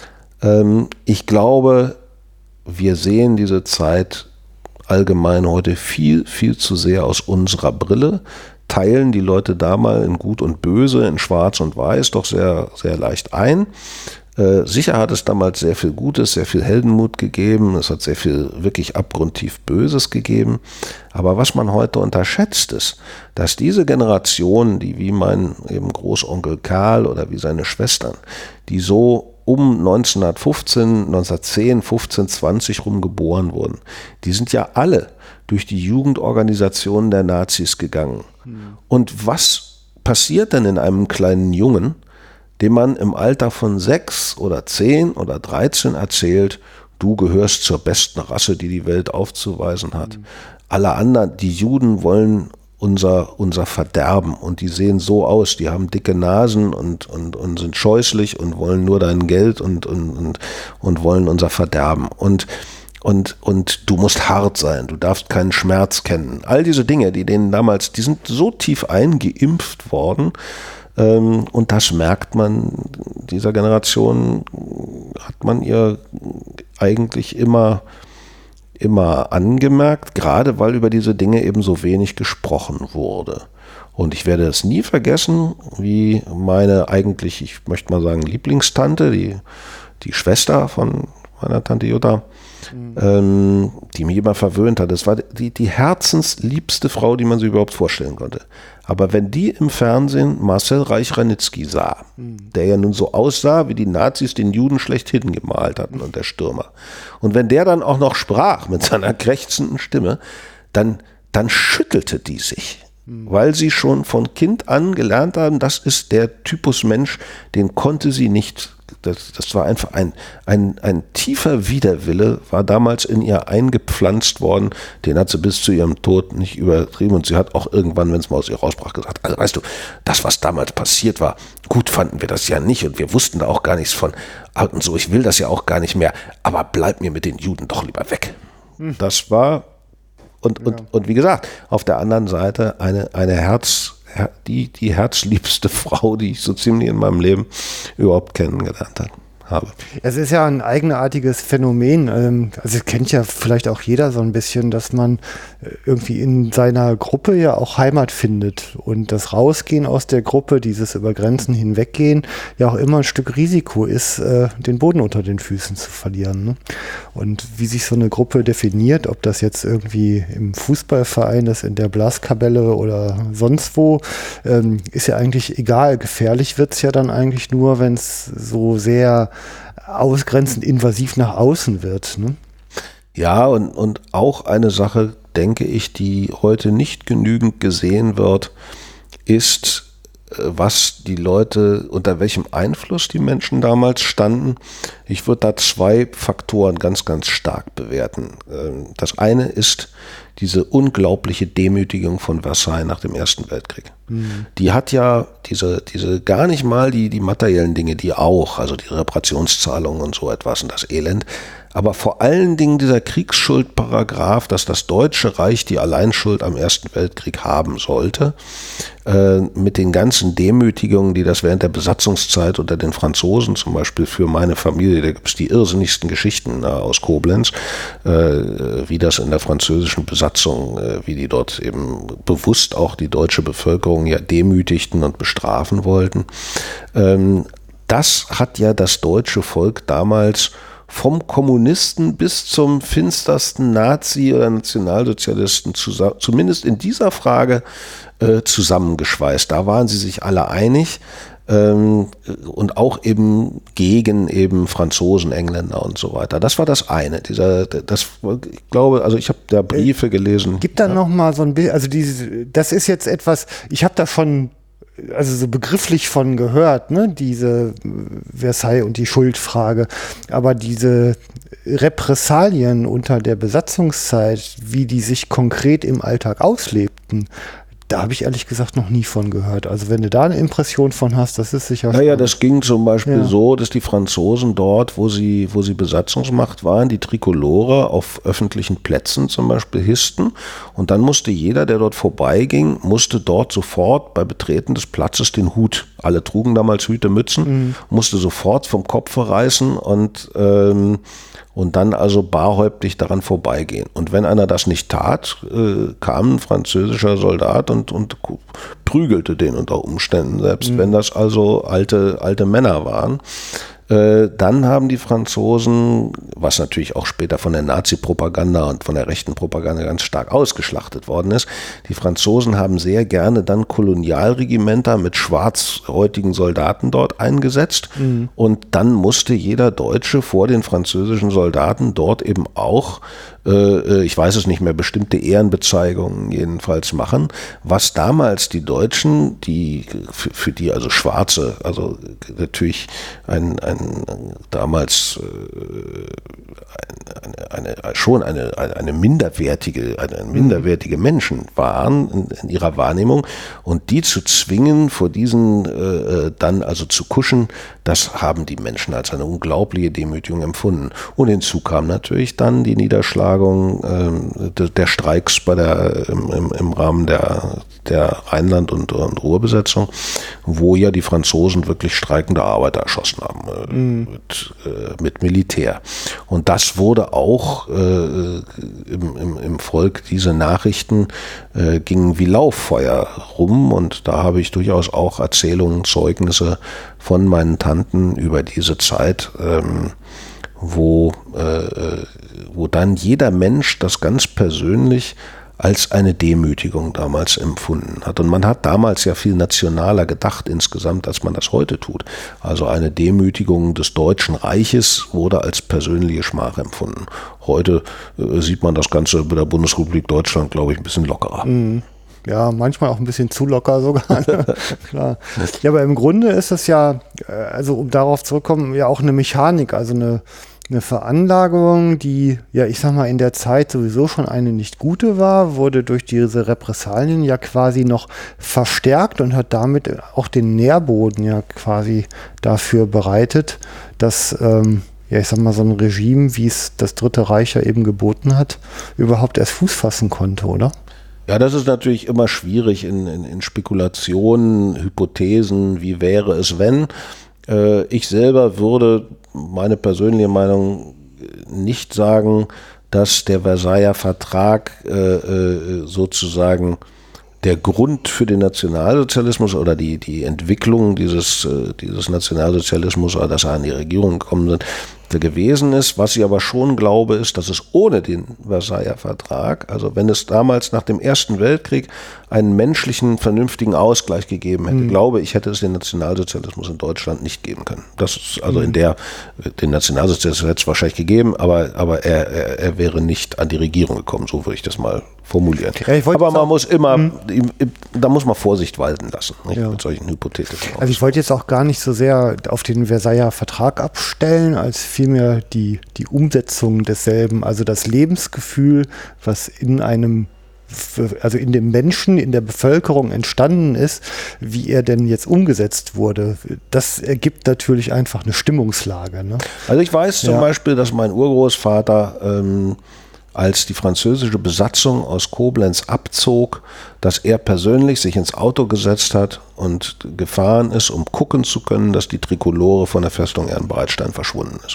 Speaker 2: Ich glaube, wir sehen diese Zeit allgemein heute viel, viel zu sehr aus unserer Brille, teilen die Leute da mal in Gut und Böse, in Schwarz und Weiß doch sehr, sehr leicht ein. Äh, sicher hat es damals sehr viel Gutes, sehr viel Heldenmut gegeben, es hat sehr viel wirklich abgrundtief Böses gegeben. Aber was man heute unterschätzt ist, dass diese Generation, die wie mein eben Großonkel Karl oder wie seine Schwestern, die so um neunzehnhundertfünfzehn, neunzehnhundertzehn, fünfzehn, zwanzig rum geboren wurden, die sind ja alle durch die Jugendorganisationen der Nazis gegangen. Mhm. Und was passiert denn in einem kleinen Jungen, dem man im Alter von sechs oder zehn oder dreizehn erzählt, du gehörst zur besten Rasse, die die Welt aufzuweisen hat. Mhm. Alle anderen, die Juden wollen unser, unser Verderben und die sehen so aus, die haben dicke Nasen und, und, und sind scheußlich und wollen nur dein Geld und, und, und, und wollen unser Verderben. Und, und, und du musst hart sein, du darfst keinen Schmerz kennen. All diese Dinge, die denen damals, die sind so tief eingeimpft worden, ähm, und das merkt man, dieser Generation hat man ihr eigentlich immer immer angemerkt, gerade weil über diese Dinge eben so wenig gesprochen wurde. Und ich werde es nie vergessen, wie meine eigentlich, ich möchte mal sagen, Lieblingstante, die, die Schwester von meiner Tante Jutta, mhm. ähm, die mich immer verwöhnt hat. Das war die, die herzensliebste Frau, die man sich überhaupt vorstellen konnte. Aber wenn die im Fernsehen Marcel Reich-Ranitzky sah, mhm. der ja nun so aussah, wie die Nazis den Juden schlechthin gemalt hatten und der Stürmer. Und wenn der dann auch noch sprach mit seiner krächzenden Stimme, dann, dann schüttelte die sich. Mhm. Weil sie schon von Kind an gelernt haben, das ist der Typus Mensch, den konnte sie nicht das, das war einfach ein, ein, ein tiefer Widerwille, war damals in ihr eingepflanzt worden. Den hat sie bis zu ihrem Tod nicht übertrieben. Und sie hat auch irgendwann, wenn es mal aus ihr rausbrach, gesagt, also weißt du, das, was damals passiert war, gut fanden wir das ja nicht und wir wussten da auch gar nichts von. Und so, ich will das ja auch gar nicht mehr, aber bleib mir mit den Juden doch lieber weg. Hm. Das war, und, und, ja. und wie gesagt, auf der anderen Seite eine, eine Herz, die, die herzliebste Frau, die ich so ziemlich in meinem Leben überhaupt kennengelernt habe. habe.
Speaker 1: Es ist ja ein eigenartiges Phänomen. Also kennt ja vielleicht auch jeder so ein bisschen, dass man irgendwie in seiner Gruppe ja auch Heimat findet. Und das Rausgehen aus der Gruppe, dieses über Grenzen hinweggehen, ja auch immer ein Stück Risiko ist, den Boden unter den Füßen zu verlieren. Und wie sich so eine Gruppe definiert, ob das jetzt irgendwie im Fußballverein ist, in der Blaskapelle oder sonst wo, ist ja eigentlich egal. Gefährlich wird es ja dann eigentlich nur, wenn es so sehr ausgrenzend invasiv nach außen wird. Ne?
Speaker 2: Ja, und, und auch eine Sache, denke ich, die heute nicht genügend gesehen wird, ist, was die Leute, unter welchem Einfluss die Menschen damals standen. Ich würde da zwei Faktoren ganz, ganz stark bewerten. Das eine ist diese unglaubliche Demütigung von Versailles nach dem Ersten Weltkrieg. Mhm. Die hat ja diese, diese gar nicht mal die, die materiellen Dinge, die auch, also die Reparationszahlungen und so etwas und das Elend, aber vor allen Dingen dieser Kriegsschuldparagraph, dass das Deutsche Reich die Alleinschuld am Ersten Weltkrieg haben sollte, äh, mit den ganzen Demütigungen, die das während der Besatzungszeit unter den Franzosen zum Beispiel für meine Familie, da gibt es die irrsinnigsten Geschichten äh, aus Koblenz, äh, wie das in der französischen Besatzung, äh, wie die dort eben bewusst auch die deutsche Bevölkerung ja demütigten und bestrafen wollten. Ähm, das hat ja das deutsche Volk damals vom Kommunisten bis zum finstersten Nazi oder Nationalsozialisten, zumindest in dieser Frage, äh, zusammengeschweißt. Da waren sie sich alle einig ähm, und auch eben gegen eben Franzosen, Engländer und so weiter. Das war das eine. Dieser, das, ich glaube, also ich habe da Briefe gelesen.
Speaker 1: Gibt da ja. noch mal so ein Bild, also diese, das ist jetzt etwas, ich habe da schon also so begrifflich von gehört, ne, diese Versailles und die Schuldfrage, aber diese Repressalien unter der Besatzungszeit, wie die sich konkret im Alltag auslebten, da habe ich ehrlich gesagt noch nie von gehört. Also wenn du da eine Impression von hast, das ist sicher.
Speaker 2: Naja, das ging zum Beispiel ja. so, dass die Franzosen dort, wo sie, wo sie Besatzungsmacht waren, die Trikolore auf öffentlichen Plätzen zum Beispiel hissten. Und dann musste jeder, der dort vorbeiging, musste dort sofort bei Betreten des Platzes den Hut, alle trugen damals Hüte, Mützen, mhm. musste sofort vom Kopf reißen und ähm, und dann also barhäuptig daran vorbeigehen. Und wenn einer das nicht tat, äh, kam ein französischer Soldat und, und prügelte den unter Umständen, selbst mhm. wenn das also alte, alte Männer waren. Äh, dann haben die Franzosen, was natürlich auch später von der Nazi-Propaganda und von der rechten Propaganda ganz stark ausgeschlachtet worden ist, die Franzosen haben sehr gerne dann Kolonialregimenter mit schwarzhäutigen Soldaten dort eingesetzt. Mhm. Und dann musste jeder Deutsche vor den französischen Soldaten dort eben auch, äh, ich weiß es nicht mehr, bestimmte Ehrenbezeigungen jedenfalls machen, was damals die Deutschen, die für, für die also Schwarze, also natürlich ein, ein damals eine, eine, eine, schon eine, eine minderwertige, eine minderwertige Menschen waren in, in ihrer Wahrnehmung, und die zu zwingen, vor diesen äh, dann also zu kuschen, das haben die Menschen als eine unglaubliche Demütigung empfunden. Und hinzu kam natürlich dann die Niederschlagung äh, de, der Streiks bei der, im, im, im Rahmen der, der Rheinland- und, und Ruhrbesetzung, wo ja die Franzosen wirklich streikende Arbeiter erschossen haben. Äh, mhm. mit, äh, mit Militär. Und das wurde auch äh, im, im, im Volk, diese Nachrichten äh, gingen wie Lauffeuer rum, und da habe ich durchaus auch Erzählungen, Zeugnisse von meinen Tanten über diese Zeit, ähm, wo, äh, wo dann jeder Mensch das ganz persönlich als eine Demütigung damals empfunden hat. Und man hat damals ja viel nationaler gedacht insgesamt, als man das heute tut. Also eine Demütigung des Deutschen Reiches wurde als persönliche Schmach empfunden. Heute äh, sieht man das Ganze bei der Bundesrepublik Deutschland, glaube ich, ein bisschen lockerer.
Speaker 1: Mhm. Ja, manchmal auch ein bisschen zu locker sogar. Klar. Ja, aber im Grunde ist das ja, also um darauf zurückzukommen, ja auch eine Mechanik, also eine, eine Veranlagung, die, ja, ich sag mal, in der Zeit sowieso schon eine nicht gute war, wurde durch diese Repressalien ja quasi noch verstärkt und hat damit auch den Nährboden ja quasi dafür bereitet, dass, ähm, ja, ich sag mal, so ein Regime, wie es das Dritte Reich ja eben geboten hat, überhaupt erst Fuß fassen konnte, oder?
Speaker 2: Ja, das ist natürlich immer schwierig in, in, in Spekulationen, Hypothesen, wie wäre es, wenn. Äh, ich selber würde, meine persönliche Meinung, nicht sagen, dass der Versailler Vertrag äh, äh, sozusagen der Grund für den Nationalsozialismus oder die, die Entwicklung dieses, äh, dieses Nationalsozialismus oder dass er an die Regierung gekommen sind, gewesen ist. Was ich aber schon glaube, ist, dass es ohne den Versailler Vertrag, also wenn es damals nach dem Ersten Weltkrieg einen menschlichen, vernünftigen Ausgleich gegeben hätte, mhm. glaube ich, hätte es den Nationalsozialismus in Deutschland nicht geben können. Das ist also mhm. in der, den Nationalsozialismus hätte es wahrscheinlich gegeben, aber, aber er, er, er wäre nicht an die Regierung gekommen, so würde ich das mal formulieren. Ja, aber man muss immer, mhm. da muss man Vorsicht walten lassen, nicht, ja. mit solchen hypothetischen.
Speaker 1: Also ich wollte jetzt auch gar nicht so sehr auf den Versailler Vertrag abstellen, als vielmehr die, die Umsetzung desselben, also das Lebensgefühl, was in einem, also in dem Menschen, in der Bevölkerung entstanden ist, wie er denn jetzt umgesetzt wurde. Das ergibt natürlich einfach eine Stimmungslage. Ne?
Speaker 2: Also ich weiß zum
Speaker 1: ja.
Speaker 2: Beispiel, dass mein Urgroßvater, ähm, als die französische Besatzung aus Koblenz abzog, dass er persönlich sich ins Auto gesetzt hat und gefahren ist, um gucken zu können, dass die Trikolore von der Festung Ehrenbreitstein verschwunden ist.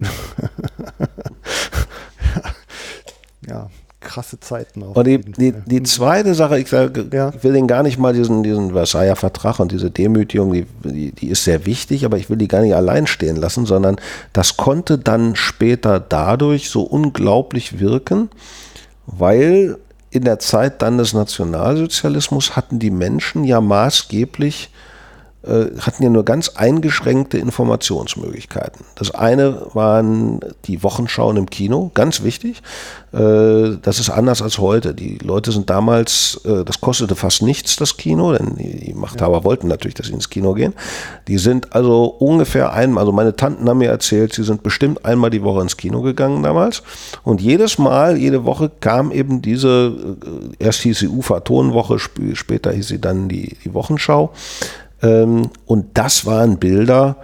Speaker 1: Ja, krasse Zeiten auch.
Speaker 2: Und die, die, die zweite Sache, ich, sage, ja. ich will den gar nicht mal diesen, diesen Versailler Vertrag und diese Demütigung, die, die, die ist sehr wichtig, aber ich will die gar nicht allein stehen lassen, sondern das konnte dann später dadurch so unglaublich wirken, weil in der Zeit dann des Nationalsozialismus hatten die Menschen ja maßgeblich hatten ja nur ganz eingeschränkte Informationsmöglichkeiten. Das eine waren die Wochenschauen im Kino, ganz wichtig. Das ist anders als heute. Die Leute sind damals, das kostete fast nichts, das Kino, denn die Machthaber ja. wollten natürlich, dass sie ins Kino gehen. Die sind also ungefähr einmal, also meine Tanten haben mir erzählt, sie sind bestimmt einmal die Woche ins Kino gegangen damals. Und jedes Mal, jede Woche kam eben diese, erst hieß sie Ufa-Tonwoche, später hieß sie dann die, die Wochenschau. Und das waren Bilder,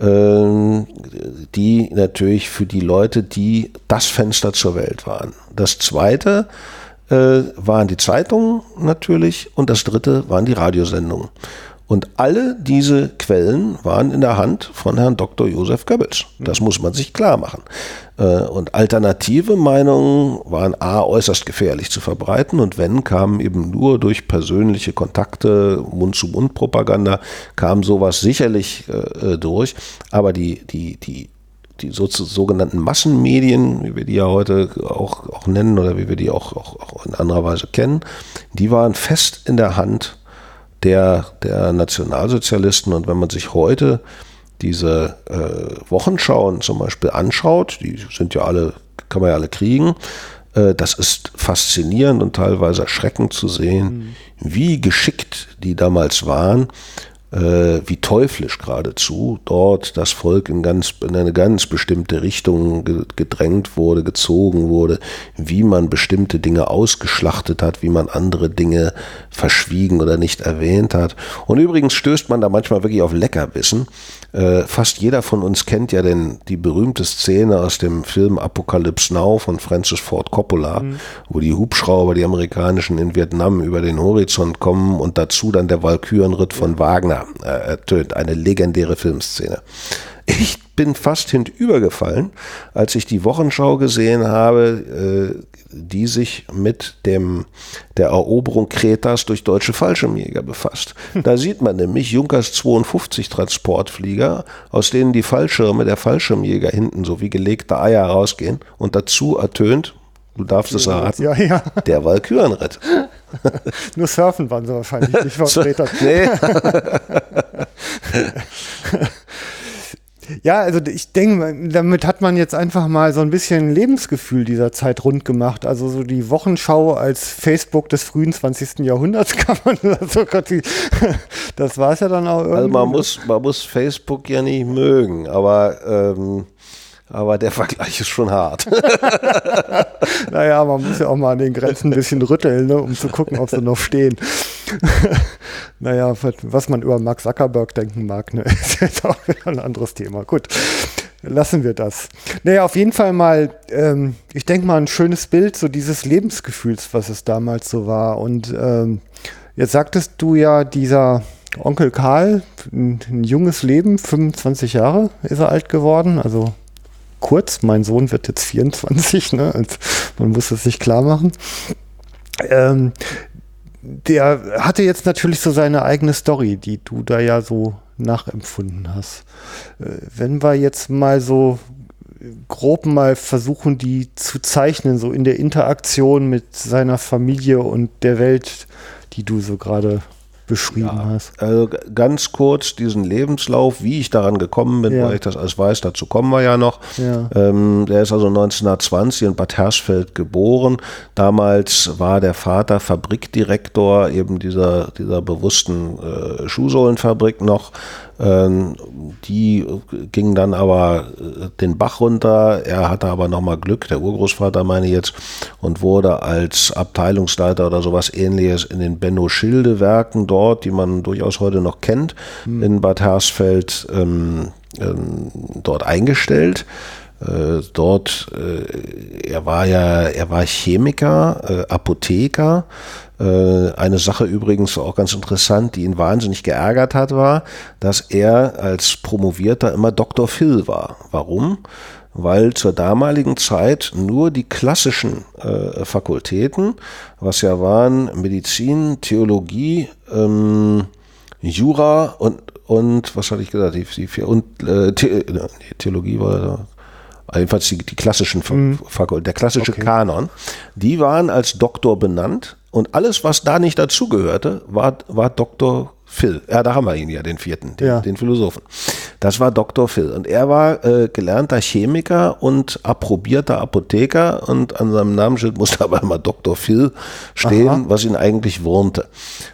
Speaker 2: die natürlich für die Leute, die das Fenster zur Welt waren. Das zweite waren die Zeitungen natürlich und das dritte waren die Radiosendungen. Und alle diese Quellen waren in der Hand von Herrn Doktor Joseph Goebbels. Das muss man sich klar machen. Und alternative Meinungen waren a, äußerst gefährlich zu verbreiten und wenn, kamen eben nur durch persönliche Kontakte, Mund-zu-Mund-Propaganda, kam sowas sicherlich äh, durch. Aber die, die, die, die so, sogenannten Massenmedien, wie wir die ja heute auch, auch nennen oder wie wir die auch, auch, auch in anderer Weise kennen, die waren fest in der Hand Der, der Nationalsozialisten. Und wenn man sich heute diese äh, Wochenschauen zum Beispiel anschaut, die sind ja alle, kann man ja alle kriegen, äh, das ist faszinierend und teilweise erschreckend zu sehen, mhm. wie geschickt die damals waren, äh, wie teuflisch geradezu dort das Volk in, ganz, in eine ganz bestimmte Richtung ge- gedrängt wurde, gezogen wurde, wie man bestimmte Dinge ausgeschlachtet hat, wie man andere Dinge verschwiegen oder nicht erwähnt hat. Und übrigens stößt man da manchmal wirklich auf Leckerbissen. Äh, fast jeder von uns kennt ja den, die berühmte Szene aus dem Film Apocalypse Now von Francis Ford Coppola, mhm. wo die Hubschrauber, die amerikanischen, in Vietnam über den Horizont kommen und dazu dann der Walkürenritt von Wagner äh, ertönt. Eine legendäre Filmszene. Ich bin fast hinübergefallen, als ich die Wochenschau gesehen habe, äh, die sich mit dem, der Eroberung Kretas durch deutsche Fallschirmjäger befasst. Da sieht man nämlich Junkers zweiundfünfzig Transportflieger, aus denen die Fallschirme der Fallschirmjäger hinten so wie gelegte Eier rausgehen und dazu ertönt, du darfst es erraten,
Speaker 1: ja, ja.
Speaker 2: der Walkürenritt.
Speaker 1: Nur surfen waren sie wahrscheinlich nicht vertretert.
Speaker 2: Nee.
Speaker 1: Ja, also ich denke, damit hat man jetzt einfach mal so ein bisschen Lebensgefühl dieser Zeit rund gemacht. Also so die Wochenschau als Facebook des frühen zwanzigsten Jahrhunderts kann man, also das war es ja dann auch irgendwie.
Speaker 2: Also man muss, man muss Facebook ja nicht mögen, aber, ähm, aber der Vergleich ist schon hart.
Speaker 1: Naja, man muss ja auch mal an den Grenzen ein bisschen rütteln, ne, um zu gucken, ob sie noch stehen. Naja, was man über Mark Zuckerberg denken mag, ne, ist jetzt auch wieder ein anderes Thema. Gut, lassen wir das. Naja, auf jeden Fall mal, ähm, ich denke mal, ein schönes Bild so dieses Lebensgefühls, was es damals so war. Und ähm, jetzt sagtest du ja, dieser Onkel Karl, ein, ein junges Leben, fünfundzwanzig Jahre ist er alt geworden, also kurz, mein Sohn wird jetzt vierundzwanzig, ne? Also man muss es sich klar machen. Ähm, der hatte jetzt natürlich so seine eigene Story, die du da ja so nachempfunden hast. Äh, wenn wir jetzt mal so grob mal versuchen, die zu zeichnen, so in der Interaktion mit seiner Familie und der Welt, die du so gerade beschrieben
Speaker 2: ja,
Speaker 1: hast.
Speaker 2: Also ganz kurz diesen Lebenslauf, wie ich daran gekommen bin,
Speaker 1: Ja.
Speaker 2: weil ich das alles weiß, dazu kommen wir ja noch.
Speaker 1: Ja.
Speaker 2: Ähm, der ist also neunzehnhundertzwanzig in Bad Hersfeld geboren. Damals war der Vater Fabrikdirektor eben dieser, dieser bewussten äh, Schuhsohlenfabrik noch. Ähm, die ging dann aber äh, den Bach runter. Er hatte aber nochmal Glück, der Urgroßvater meine ich jetzt, und wurde als Abteilungsleiter oder sowas Ähnliches in den Benno-Schilde-Werken dort, die man durchaus heute noch kennt, hm. in Bad Hersfeld ähm, ähm, dort eingestellt. Äh, dort, äh, er war ja, er war Chemiker, äh, Apotheker. Äh, eine Sache übrigens auch ganz interessant, die ihn wahnsinnig geärgert hat, war, dass er als Promovierter immer Doktor Phil war. Warum? Weil zur damaligen Zeit nur die klassischen äh, Fakultäten, was ja waren Medizin, Theologie, ähm, Jura und, und was hatte ich gesagt, die, die vier, und äh, The, nee, Theologie war da. Jedenfalls die, die klassischen mhm. Fakultäten, der klassische okay. Kanon, die waren als Doktor benannt und alles, was da nicht dazugehörte, war, war Doktor Phil. Ja, da haben wir ihn ja, den vierten, den, ja. den Philosophen. Das war Doktor Phil. Und er war äh, gelernter Chemiker und approbierter Apotheker und an seinem Namensschild musste aber immer Doktor Phil stehen, aha. was ihn eigentlich wurmte.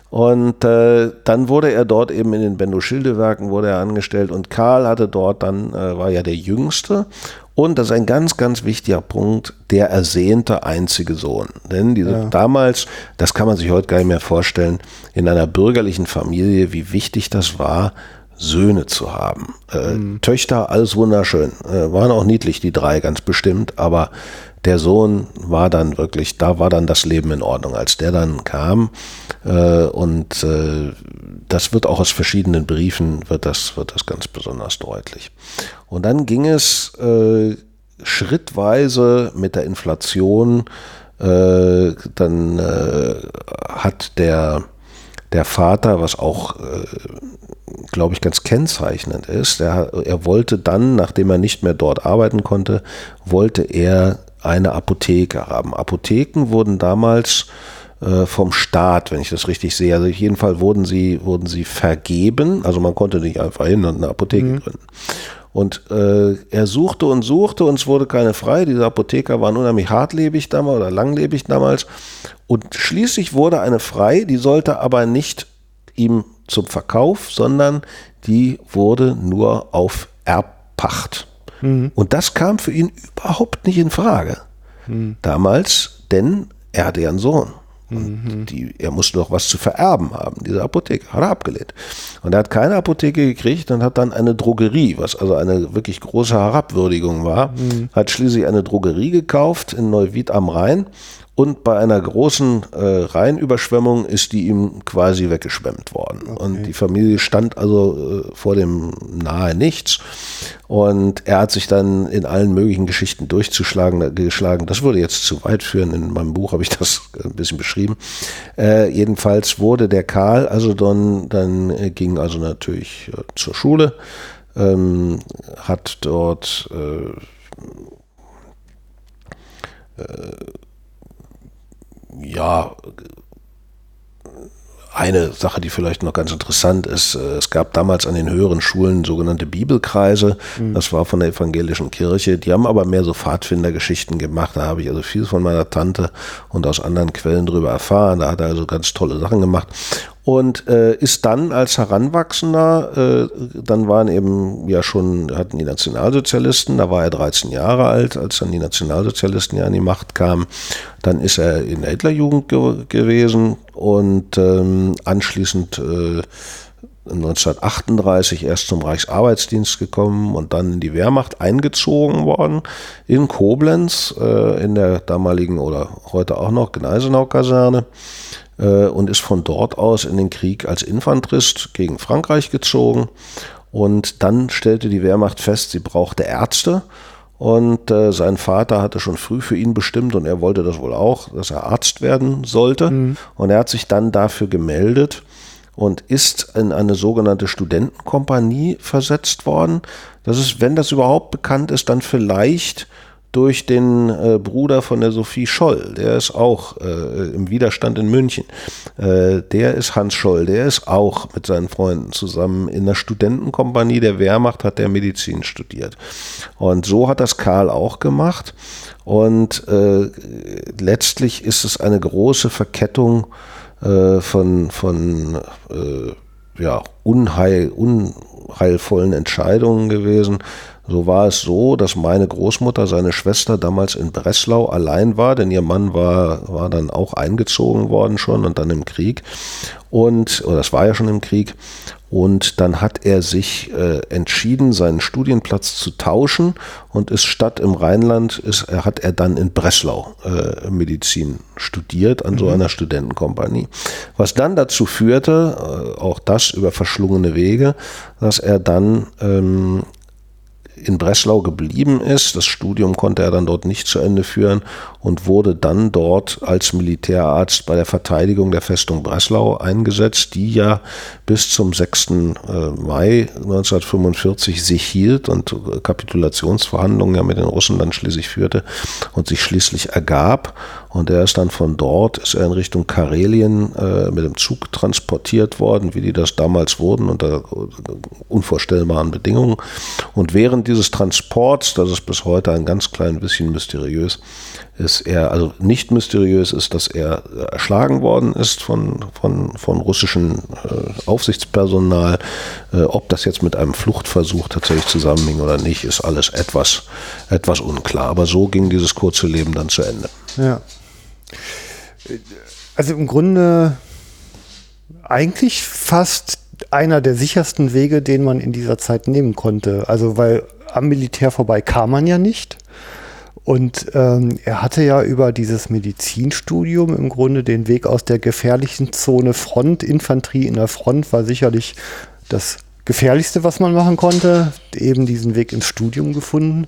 Speaker 2: Und äh, dann wurde er dort eben in den Benno-Schilde-Werken wurde er angestellt und Karl hatte dort dann, äh, war ja der Jüngste. Und das ist ein ganz, ganz wichtiger Punkt, der ersehnte einzige Sohn. Denn diese, ja. damals, das kann man sich heute gar nicht mehr vorstellen, in einer bürgerlichen Familie, wie wichtig das war, Söhne zu haben. Äh, mhm. Töchter, alles wunderschön. Äh, waren auch niedlich, die drei, ganz bestimmt. Aber der Sohn war dann wirklich, da war dann das Leben in Ordnung. Als der dann kam, äh, und äh, das wird auch aus verschiedenen Briefen, wird das, wird das ganz besonders deutlich. Und dann ging es äh, schrittweise mit der Inflation, äh, dann äh, hat der, der Vater, was auch, äh, glaube ich, ganz kennzeichnend ist, er, er wollte dann, nachdem er nicht mehr dort arbeiten konnte, wollte er eine Apotheke haben. Apotheken wurden damals äh, vom Staat, wenn ich das richtig sehe, also jedenfalls wurden sie, wurden sie vergeben, also man konnte nicht einfach hin und eine Apotheke mhm. gründen. Und äh, er suchte und suchte und es wurde keine frei. Diese Apotheker waren unheimlich hartlebig damals oder langlebig damals. Und schließlich wurde eine frei, die sollte aber nicht ihm zum Verkauf, sondern die wurde nur auf Erbpacht. Mhm. Und das kam für ihn überhaupt nicht in Frage. Mhm. Damals, denn er hatte ja einen Sohn. Und die, er musste doch was zu vererben haben, diese Apotheke, hat er abgelehnt. Und er hat keine Apotheke gekriegt und hat dann eine Drogerie, was also eine wirklich große Herabwürdigung war, mhm. hat schließlich eine Drogerie gekauft in Neuwied am Rhein und bei einer großen äh, Rheinüberschwemmung ist die ihm quasi weggeschwemmt worden. Okay. Und die Familie stand also äh, vor dem nahe nichts. Und er hat sich dann in allen möglichen Geschichten durchzuschlagen, geschlagen. Das würde jetzt zu weit führen. In meinem Buch habe ich das ein bisschen beschrieben. Äh, jedenfalls wurde der Karl, also dann, dann äh, ging also natürlich äh, zur Schule, ähm, hat dort äh, äh, ja, eine Sache, die vielleicht noch ganz interessant ist, es gab damals an den höheren Schulen sogenannte Bibelkreise, mhm. das war von der evangelischen Kirche, die haben aber mehr so Pfadfindergeschichten gemacht, da habe ich also viel von meiner Tante und aus anderen Quellen drüber erfahren, da hat er also ganz tolle Sachen gemacht. Und äh, ist dann als Heranwachsender, äh, dann waren eben ja schon, hatten die Nationalsozialisten, da war er dreizehn Jahre alt, als dann die Nationalsozialisten ja an die Macht kamen. Dann ist er in der Hitlerjugend ge- gewesen und ähm, anschließend äh, neunzehnhundertachtunddreißig erst zum Reichsarbeitsdienst gekommen und dann in die Wehrmacht eingezogen worden in Koblenz, äh, in der damaligen oder heute auch noch Gneisenau-Kaserne. Und ist von dort aus in den Krieg als Infanterist gegen Frankreich gezogen. Und dann stellte die Wehrmacht fest, sie brauchte Ärzte. Und äh, sein Vater hatte schon früh für ihn bestimmt, und er wollte das wohl auch, dass er Arzt werden sollte. Mhm. Und er hat sich dann dafür gemeldet und ist in eine sogenannte Studentenkompanie versetzt worden. Das ist, wenn das überhaupt bekannt ist, dann vielleicht durch den äh, Bruder von der Sophie Scholl, der ist auch äh, im Widerstand in München. Äh, der ist Hans Scholl, der ist auch mit seinen Freunden zusammen in der Studentenkompanie der Wehrmacht, hat der Medizin studiert. Und so hat das Karl auch gemacht. Und äh, letztlich ist es eine große Verkettung äh, von, von äh, ja, unheil, unheilvollen Entscheidungen gewesen. So war es so, dass meine Großmutter, seine Schwester, damals in Breslau allein war, denn ihr Mann war, war dann auch eingezogen worden schon und dann im Krieg. Und, oder das war ja schon im Krieg. Und dann hat er sich äh, entschieden, seinen Studienplatz zu tauschen und ist statt im Rheinland, ist, er hat er dann in Breslau äh, Medizin studiert an mhm. so einer Studentenkompanie. Was dann dazu führte, äh, auch das über verschlungene Wege, dass er dann ähm, in Breslau geblieben ist. Das Studium konnte er dann dort nicht zu Ende führen und wurde dann dort als Militärarzt bei der Verteidigung der Festung Breslau eingesetzt, die ja bis zum sechsten Mai neunzehnhundertfünfundvierzig sich hielt und Kapitulationsverhandlungen ja mit den Russen dann schließlich führte und sich schließlich ergab. Und er ist dann von dort, ist er in Richtung Karelien äh, mit dem Zug transportiert worden, wie die das damals wurden, unter unvorstellbaren Bedingungen. Und während dieses Transports, das ist bis heute ein ganz klein bisschen mysteriös, ist er, also nicht mysteriös ist, dass er erschlagen worden ist von, von, von russischem äh, Aufsichtspersonal. Äh, ob das jetzt mit einem Fluchtversuch tatsächlich zusammenhing oder nicht, ist alles etwas, etwas unklar. Aber so ging dieses kurze Leben dann zu Ende.
Speaker 1: Ja. Also im Grunde eigentlich fast einer der sichersten Wege, den man in dieser Zeit nehmen konnte. Also weil am Militär vorbei kam man ja nicht. Und ähm, er hatte ja über dieses Medizinstudium im Grunde den Weg aus der gefährlichen Zone Front. Infanterie in der Front war sicherlich das Gefährlichste, was man machen konnte. Eben diesen Weg ins Studium gefunden.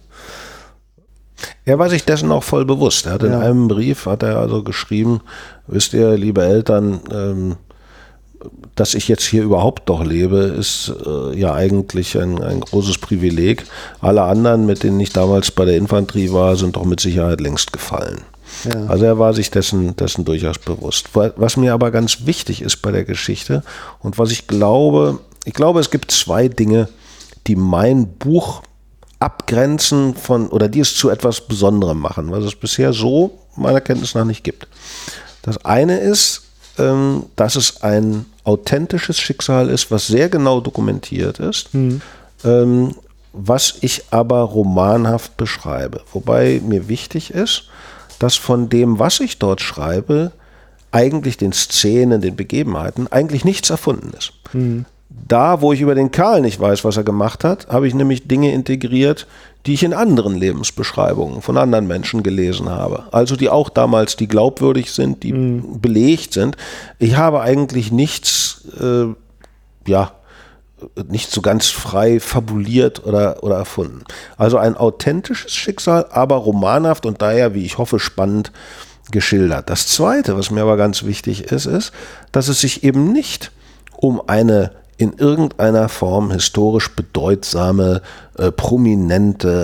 Speaker 2: Er war sich dessen auch voll bewusst. Er hat ja. in einem Brief, hat er also geschrieben, wisst ihr, liebe Eltern, ähm, dass ich jetzt hier überhaupt noch lebe, ist äh, ja eigentlich ein, ein großes Privileg. Alle anderen, mit denen ich damals bei der Infanterie war, sind doch mit Sicherheit längst gefallen. Ja. Also er war sich dessen, dessen durchaus bewusst. Was mir aber ganz wichtig ist bei der Geschichte und was ich glaube, ich glaube, es gibt zwei Dinge, die mein Buch abgrenzen von, oder die es zu etwas Besonderem machen, was es bisher so meiner Kenntnis nach nicht gibt. Das eine ist, ähm, dass es ein authentisches Schicksal ist, was sehr genau dokumentiert ist, mhm. ähm, was ich aber romanhaft beschreibe. Wobei mir wichtig ist, dass von dem, was ich dort schreibe, eigentlich den Szenen, den Begebenheiten, eigentlich nichts erfunden ist. Mhm. Da, wo ich über den Karl nicht weiß, was er gemacht hat, habe ich nämlich Dinge integriert, die ich in anderen Lebensbeschreibungen von anderen Menschen gelesen habe. Also die auch damals, die glaubwürdig sind, die mhm. belegt sind. Ich habe eigentlich nichts, äh, ja, nicht so ganz frei fabuliert oder, oder erfunden. Also ein authentisches Schicksal, aber romanhaft und daher, wie ich hoffe, spannend geschildert. Das Zweite, was mir aber ganz wichtig ist, ist, dass es sich eben nicht um eine in irgendeiner Form historisch bedeutsame, äh, prominente,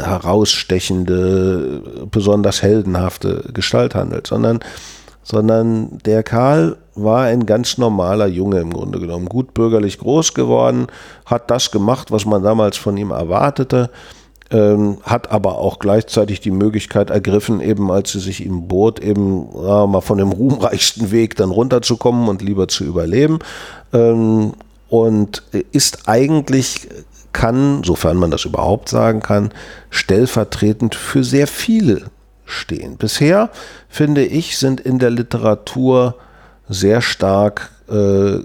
Speaker 2: herausstechende, besonders heldenhafte Gestalt handelt, sondern, sondern der Karl war ein ganz normaler Junge im Grunde genommen, gut bürgerlich groß geworden, hat das gemacht, was man damals von ihm erwartete, ähm, hat aber auch gleichzeitig die Möglichkeit ergriffen, eben als sie sich ihm bot, eben ja, mal von dem ruhmreichsten Weg dann runterzukommen und lieber zu überleben. Ähm, und ist eigentlich, kann, sofern man das überhaupt sagen kann, stellvertretend für sehr viele stehen. Bisher, finde ich, sind in der Literatur sehr stark äh,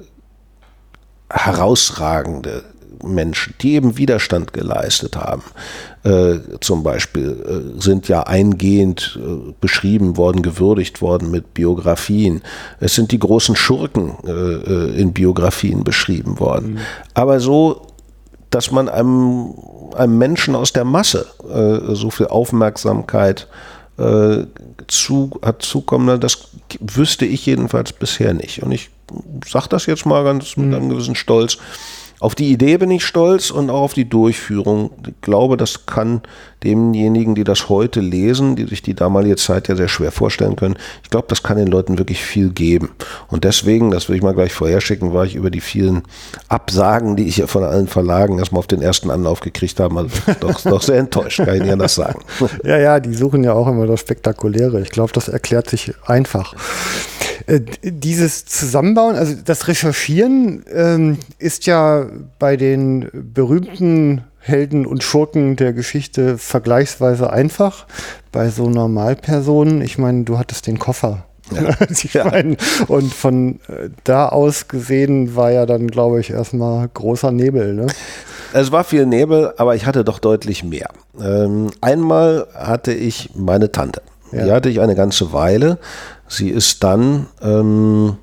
Speaker 2: herausragende Menschen, die eben Widerstand geleistet haben. Äh, zum Beispiel äh, sind ja eingehend äh, beschrieben worden, gewürdigt worden mit Biografien. Es sind die großen Schurken äh, in Biografien beschrieben worden. Mhm. Aber so, dass man einem, einem Menschen aus der Masse äh, so viel Aufmerksamkeit äh, zu, hat zukommen, das wüsste ich jedenfalls bisher nicht. Und ich sage das jetzt mal ganz mit einem gewissen Stolz. Auf die Idee bin ich stolz und auch auf die Durchführung. Ich glaube, das kann demjenigen, die das heute lesen, die sich die damalige Zeit ja sehr schwer vorstellen können, ich glaube, das kann den Leuten wirklich viel geben. Und deswegen, das will ich mal gleich vorher schicken, war ich über die vielen Absagen, die ich ja von allen Verlagen erstmal auf den ersten Anlauf gekriegt habe, also doch, doch sehr enttäuscht, kann ich nicht anders sagen.
Speaker 1: Ja, ja, die suchen ja auch immer das Spektakuläre. Ich glaube, das erklärt sich einfach. Äh, dieses Zusammenbauen, also das Recherchieren ähm, ist ja bei den berühmten Helden und Schurken der Geschichte vergleichsweise einfach. Bei so Normalpersonen, ich meine, du hattest den Koffer. Ja. ich ja. meine, und von äh, da aus gesehen war ja dann, glaube ich, erstmal großer Nebel. Ne?
Speaker 2: Es war viel Nebel, aber ich hatte doch deutlich mehr. Ähm, einmal hatte ich meine Tante. Ja. Die hatte ich eine ganze Weile. Sie ist dann ähm,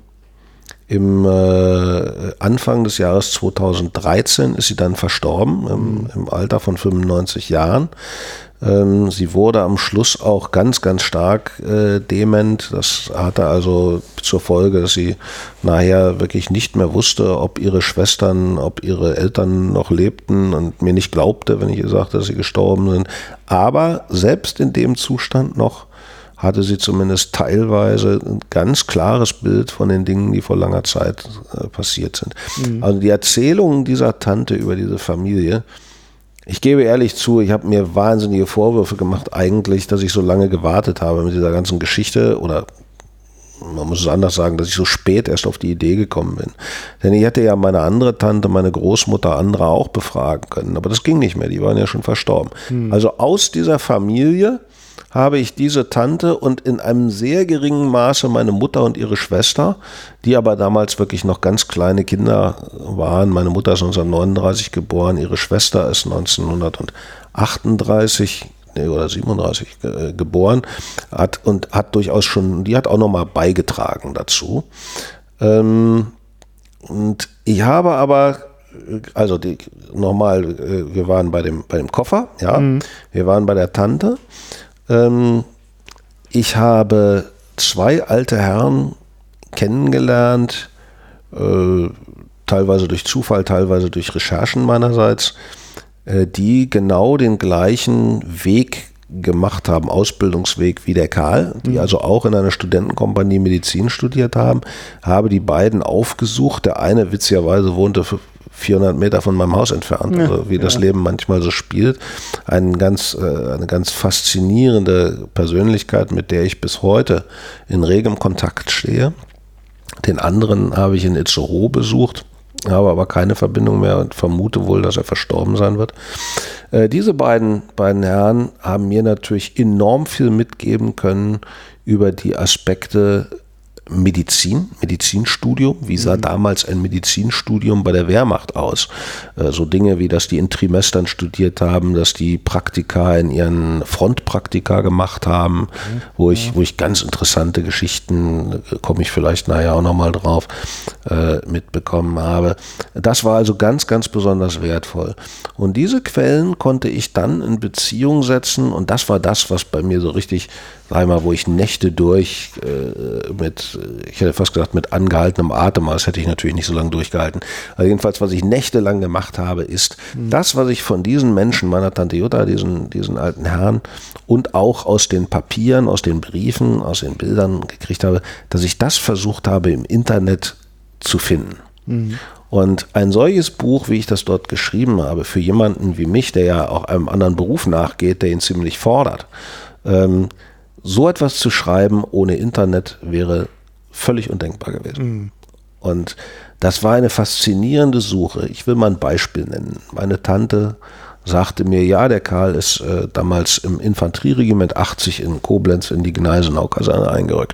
Speaker 2: im äh, Anfang des Jahres zweitausenddreizehn ist sie dann verstorben, im, im Alter von fünfundneunzig Jahren. Ähm, sie wurde am Schluss auch ganz, ganz stark äh, dement. Das hatte also zur Folge, dass sie nachher wirklich nicht mehr wusste, ob ihre Schwestern, ob ihre Eltern noch lebten und mir nicht glaubte, wenn ich ihr sagte, dass sie gestorben sind. Aber selbst in dem Zustand noch hatte sie zumindest teilweise ein ganz klares Bild von den Dingen, die vor langer Zeit äh, passiert sind. Mhm. Also die Erzählungen dieser Tante über diese Familie, ich gebe ehrlich zu, ich habe mir wahnsinnige Vorwürfe gemacht eigentlich, dass ich so lange gewartet habe mit dieser ganzen Geschichte, oder man muss es anders sagen, dass ich so spät erst auf die Idee gekommen bin. Denn ich hätte ja meine andere Tante, meine Großmutter, andere auch befragen können, aber das ging nicht mehr, die waren ja schon verstorben. Mhm. Also aus dieser Familie habe ich diese Tante und in einem sehr geringen Maße meine Mutter und ihre Schwester, die aber damals wirklich noch ganz kleine Kinder waren. Meine Mutter ist neunzehnhundertneununddreißig geboren, ihre Schwester ist neunzehnhundertachtunddreißig nee, oder siebenunddreißig äh, geboren, hat und hat durchaus schon, die hat auch nochmal beigetragen dazu. Ähm, und ich habe aber also die, nochmal, äh, wir waren bei dem, bei dem Koffer, ja, mhm. wir waren bei der Tante. Ich habe zwei alte Herren kennengelernt, äh, teilweise durch Zufall, teilweise durch Recherchen meinerseits, äh, die genau den gleichen Weg gemacht haben, Ausbildungsweg wie der Karl, die mhm. also auch in einer Studentenkompanie Medizin studiert haben, habe die beiden aufgesucht. Der eine witzigerweise wohnte für vierhundert Meter von meinem Haus entfernt, ja, also wie ja. das Leben manchmal so spielt. Ein ganz, äh, eine ganz faszinierende Persönlichkeit, mit der ich bis heute in regem Kontakt stehe. Den anderen habe ich in Itzehoe besucht, habe aber keine Verbindung mehr und vermute wohl, dass er verstorben sein wird. Äh, diese beiden, beiden Herren haben mir natürlich enorm viel mitgeben können über die Aspekte Medizin, Medizinstudium. Wie sah mhm. damals ein Medizinstudium bei der Wehrmacht aus? Äh, so Dinge wie, dass die in Trimestern studiert haben, dass die Praktika in ihren Frontpraktika gemacht haben, mhm. wo ich, wo ich ganz interessante Geschichten, äh, komme ich vielleicht nachher auch nochmal drauf, äh, mitbekommen habe. Das war also ganz, ganz besonders wertvoll. Und diese Quellen konnte ich dann in Beziehung setzen und das war das, was bei mir so richtig, einmal, wo ich Nächte durch äh, mit ich hätte fast gesagt mit angehaltenem Atem, aber das hätte ich natürlich nicht so lange durchgehalten. Also jedenfalls, was ich nächtelang gemacht habe, ist mhm. das, was ich von diesen Menschen, meiner Tante Jutta, diesen, diesen alten Herrn und auch aus den Papieren, aus den Briefen, aus den Bildern gekriegt habe, dass ich das versucht habe im Internet zu finden. Mhm. Und ein solches Buch, wie ich das dort geschrieben habe, für jemanden wie mich, der ja auch einem anderen Beruf nachgeht, der ihn ziemlich fordert, ähm, so etwas zu schreiben ohne Internet wäre völlig undenkbar gewesen. Mhm. Und das war eine faszinierende Suche. Ich will mal ein Beispiel nennen. Meine Tante sagte mir, ja, der Karl ist äh, damals im Infanterieregiment achtzig in Koblenz in die Gneisenau-Kaserne eingerückt.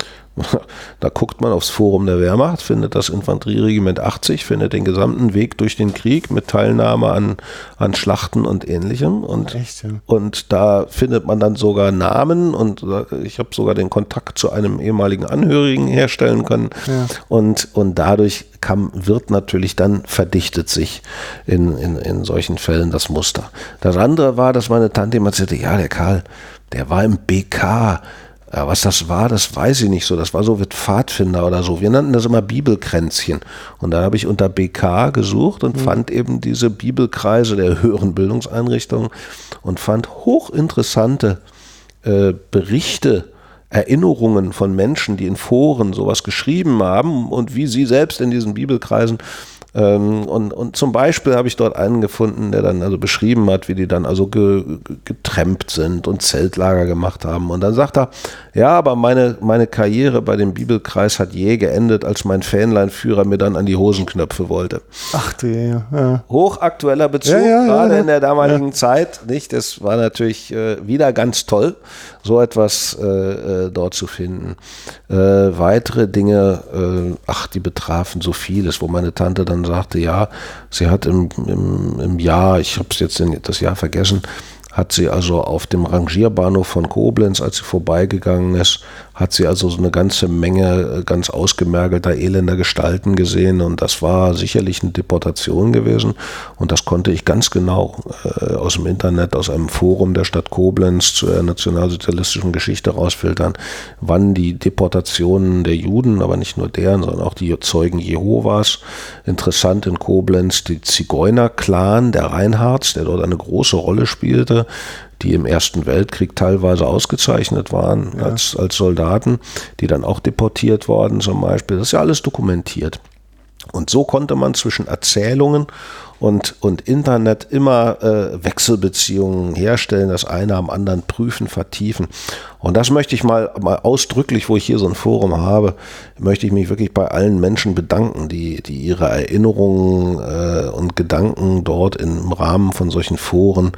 Speaker 2: Da guckt man aufs Forum der Wehrmacht, findet das Infanterieregiment achtzig, findet den gesamten Weg durch den Krieg mit Teilnahme an, an Schlachten und Ähnlichem. Und, Echt, ja. und da findet man dann sogar Namen und ich habe sogar den Kontakt zu einem ehemaligen Angehörigen herstellen können. Ja. Und, und dadurch kam, wird natürlich dann, verdichtet sich in, in, in solchen Fällen das Muster. Das andere war, dass meine Tante immer sagte, ja, der Karl, der war im B K. Ja, was das war, das weiß ich nicht so. Das war so wie Pfadfinder oder so. Wir nannten das immer Bibelkränzchen. Und dann habe ich unter B K gesucht und mhm. fand eben diese Bibelkreise der höheren Bildungseinrichtungen und fand hochinteressante äh, Berichte, Erinnerungen von Menschen, die in Foren sowas geschrieben haben und wie sie selbst in diesen Bibelkreisen Ähm, und, und zum Beispiel habe ich dort einen gefunden, der dann also beschrieben hat, wie die dann also ge, getrampt sind und Zeltlager gemacht haben. Und dann sagt er, ja, aber meine, meine Karriere bei dem Bibelkreis hat je geendet, als mein Fähnleinführer mir dann an die Hosenknöpfe wollte.
Speaker 1: Ach du, ja. ja.
Speaker 2: Hochaktueller Bezug, ja, ja, gerade ja, in der damaligen ja. Zeit, nicht? Das war natürlich äh, wieder ganz toll, so etwas äh, äh, dort zu finden. Äh, weitere Dinge, äh, ach, die betrafen so vieles, wo meine Tante dann sagte, ja, sie hat im, im, im Jahr, ich habe es jetzt in, das Jahr vergessen, hat sie also auf dem Rangierbahnhof von Koblenz, als sie vorbeigegangen ist, hat sie also so eine ganze Menge ganz ausgemergelter, elender Gestalten gesehen und das war sicherlich eine Deportation gewesen und das konnte ich ganz genau äh, aus dem Internet, aus einem Forum der Stadt Koblenz zur nationalsozialistischen Geschichte rausfiltern, wann die Deportationen der Juden, aber nicht nur deren, sondern auch die Zeugen Jehovas, interessant in Koblenz, die Zigeuner-Clan der Reinhards, der dort eine große Rolle spielte, die im Ersten Weltkrieg teilweise ausgezeichnet waren ja. als, als Soldaten, die dann auch deportiert worden zum Beispiel. Das ist ja alles dokumentiert. Und so konnte man zwischen Erzählungen und, und Internet immer äh, Wechselbeziehungen herstellen, das eine am anderen prüfen, vertiefen. Und das möchte ich mal, mal ausdrücklich, wo ich hier so ein Forum habe, möchte ich mich wirklich bei allen Menschen bedanken, die, die ihre Erinnerungen äh, und Gedanken dort im Rahmen von solchen Foren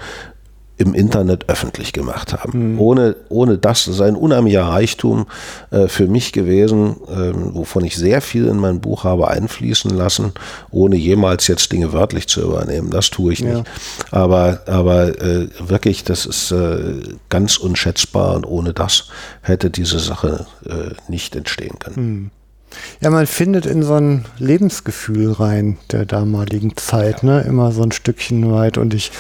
Speaker 2: im Internet öffentlich gemacht haben. Mhm. Ohne, ohne das, das ist ein unheimlicher Reichtum äh, für mich gewesen, äh, wovon ich sehr viel in mein Buch habe einfließen lassen, ohne jemals jetzt Dinge wörtlich zu übernehmen. Das tue ich nicht. Ja. Aber, aber äh, wirklich, das ist äh, ganz unschätzbar und ohne das hätte diese Sache äh, nicht entstehen können. Mhm.
Speaker 1: Ja, man findet in so ein Lebensgefühl rein der damaligen Zeit, ja. ne? Immer so ein Stückchen weit und ich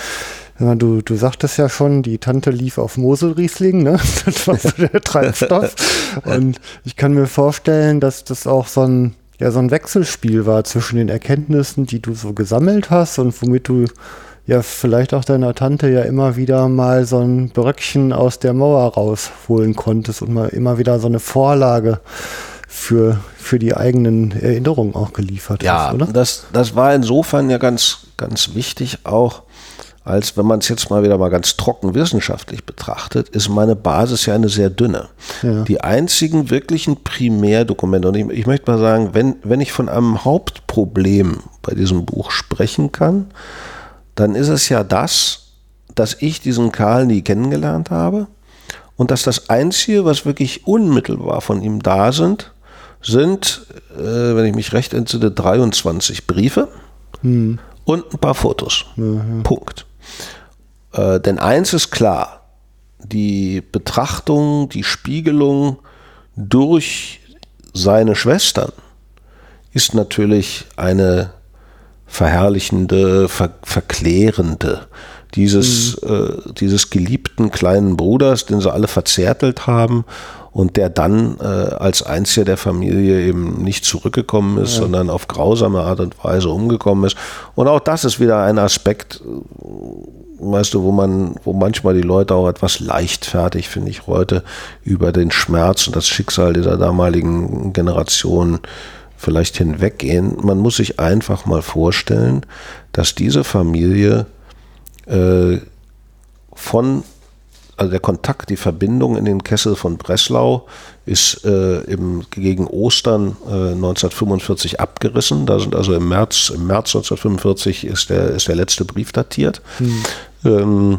Speaker 1: Du, du sagtest ja schon, die Tante lief auf Moselriesling, ne? Das war so der Treibstoff. Und ich kann mir vorstellen, dass das auch so ein, ja, so ein Wechselspiel war zwischen den Erkenntnissen, die du so gesammelt hast und womit du ja vielleicht auch deiner Tante ja immer wieder mal so ein Bröckchen aus der Mauer rausholen konntest und mal immer wieder so eine Vorlage für, für die eigenen Erinnerungen auch geliefert
Speaker 2: ja,
Speaker 1: hast, oder?
Speaker 2: Ja, das, das war insofern ja ganz, ganz wichtig auch, als wenn man es jetzt mal wieder mal ganz trocken wissenschaftlich betrachtet, ist meine Basis ja eine sehr dünne. Ja. Die einzigen wirklichen Primärdokumente, und ich, ich möchte mal sagen, wenn, wenn ich von einem Hauptproblem bei diesem Buch sprechen kann, dann ist es ja das, dass ich diesen Karl nie kennengelernt habe und dass das Einzige, was wirklich unmittelbar von ihm da sind, sind, äh, wenn ich mich recht entsinne, dreiundzwanzig Briefe hm. und ein paar Fotos. Mhm. Punkt. Äh, denn eins ist klar, die Betrachtung, die Spiegelung durch seine Schwestern ist natürlich eine verherrlichende, ver verklärende dieses, mhm. äh, dieses geliebten kleinen Bruders, den sie alle verzärtelt haben und der dann äh, als einziger der Familie eben nicht zurückgekommen ist, ja. sondern auf grausame Art und Weise umgekommen ist. Und auch das ist wieder ein Aspekt, weißt du, wo man, wo manchmal die Leute auch etwas leichtfertig, finde ich, heute über den Schmerz und das Schicksal dieser damaligen Generation vielleicht hinweggehen. Man muss sich einfach mal vorstellen, dass diese Familie äh, von, also der Kontakt, die Verbindung in den Kessel von Breslau ist äh, im, gegen Ostern äh, neunzehnhundertfünfundvierzig abgerissen. Da sind also im März, im März neunzehnhundertfünfundvierzig ist der, ist der letzte Brief datiert. Hm. Ähm,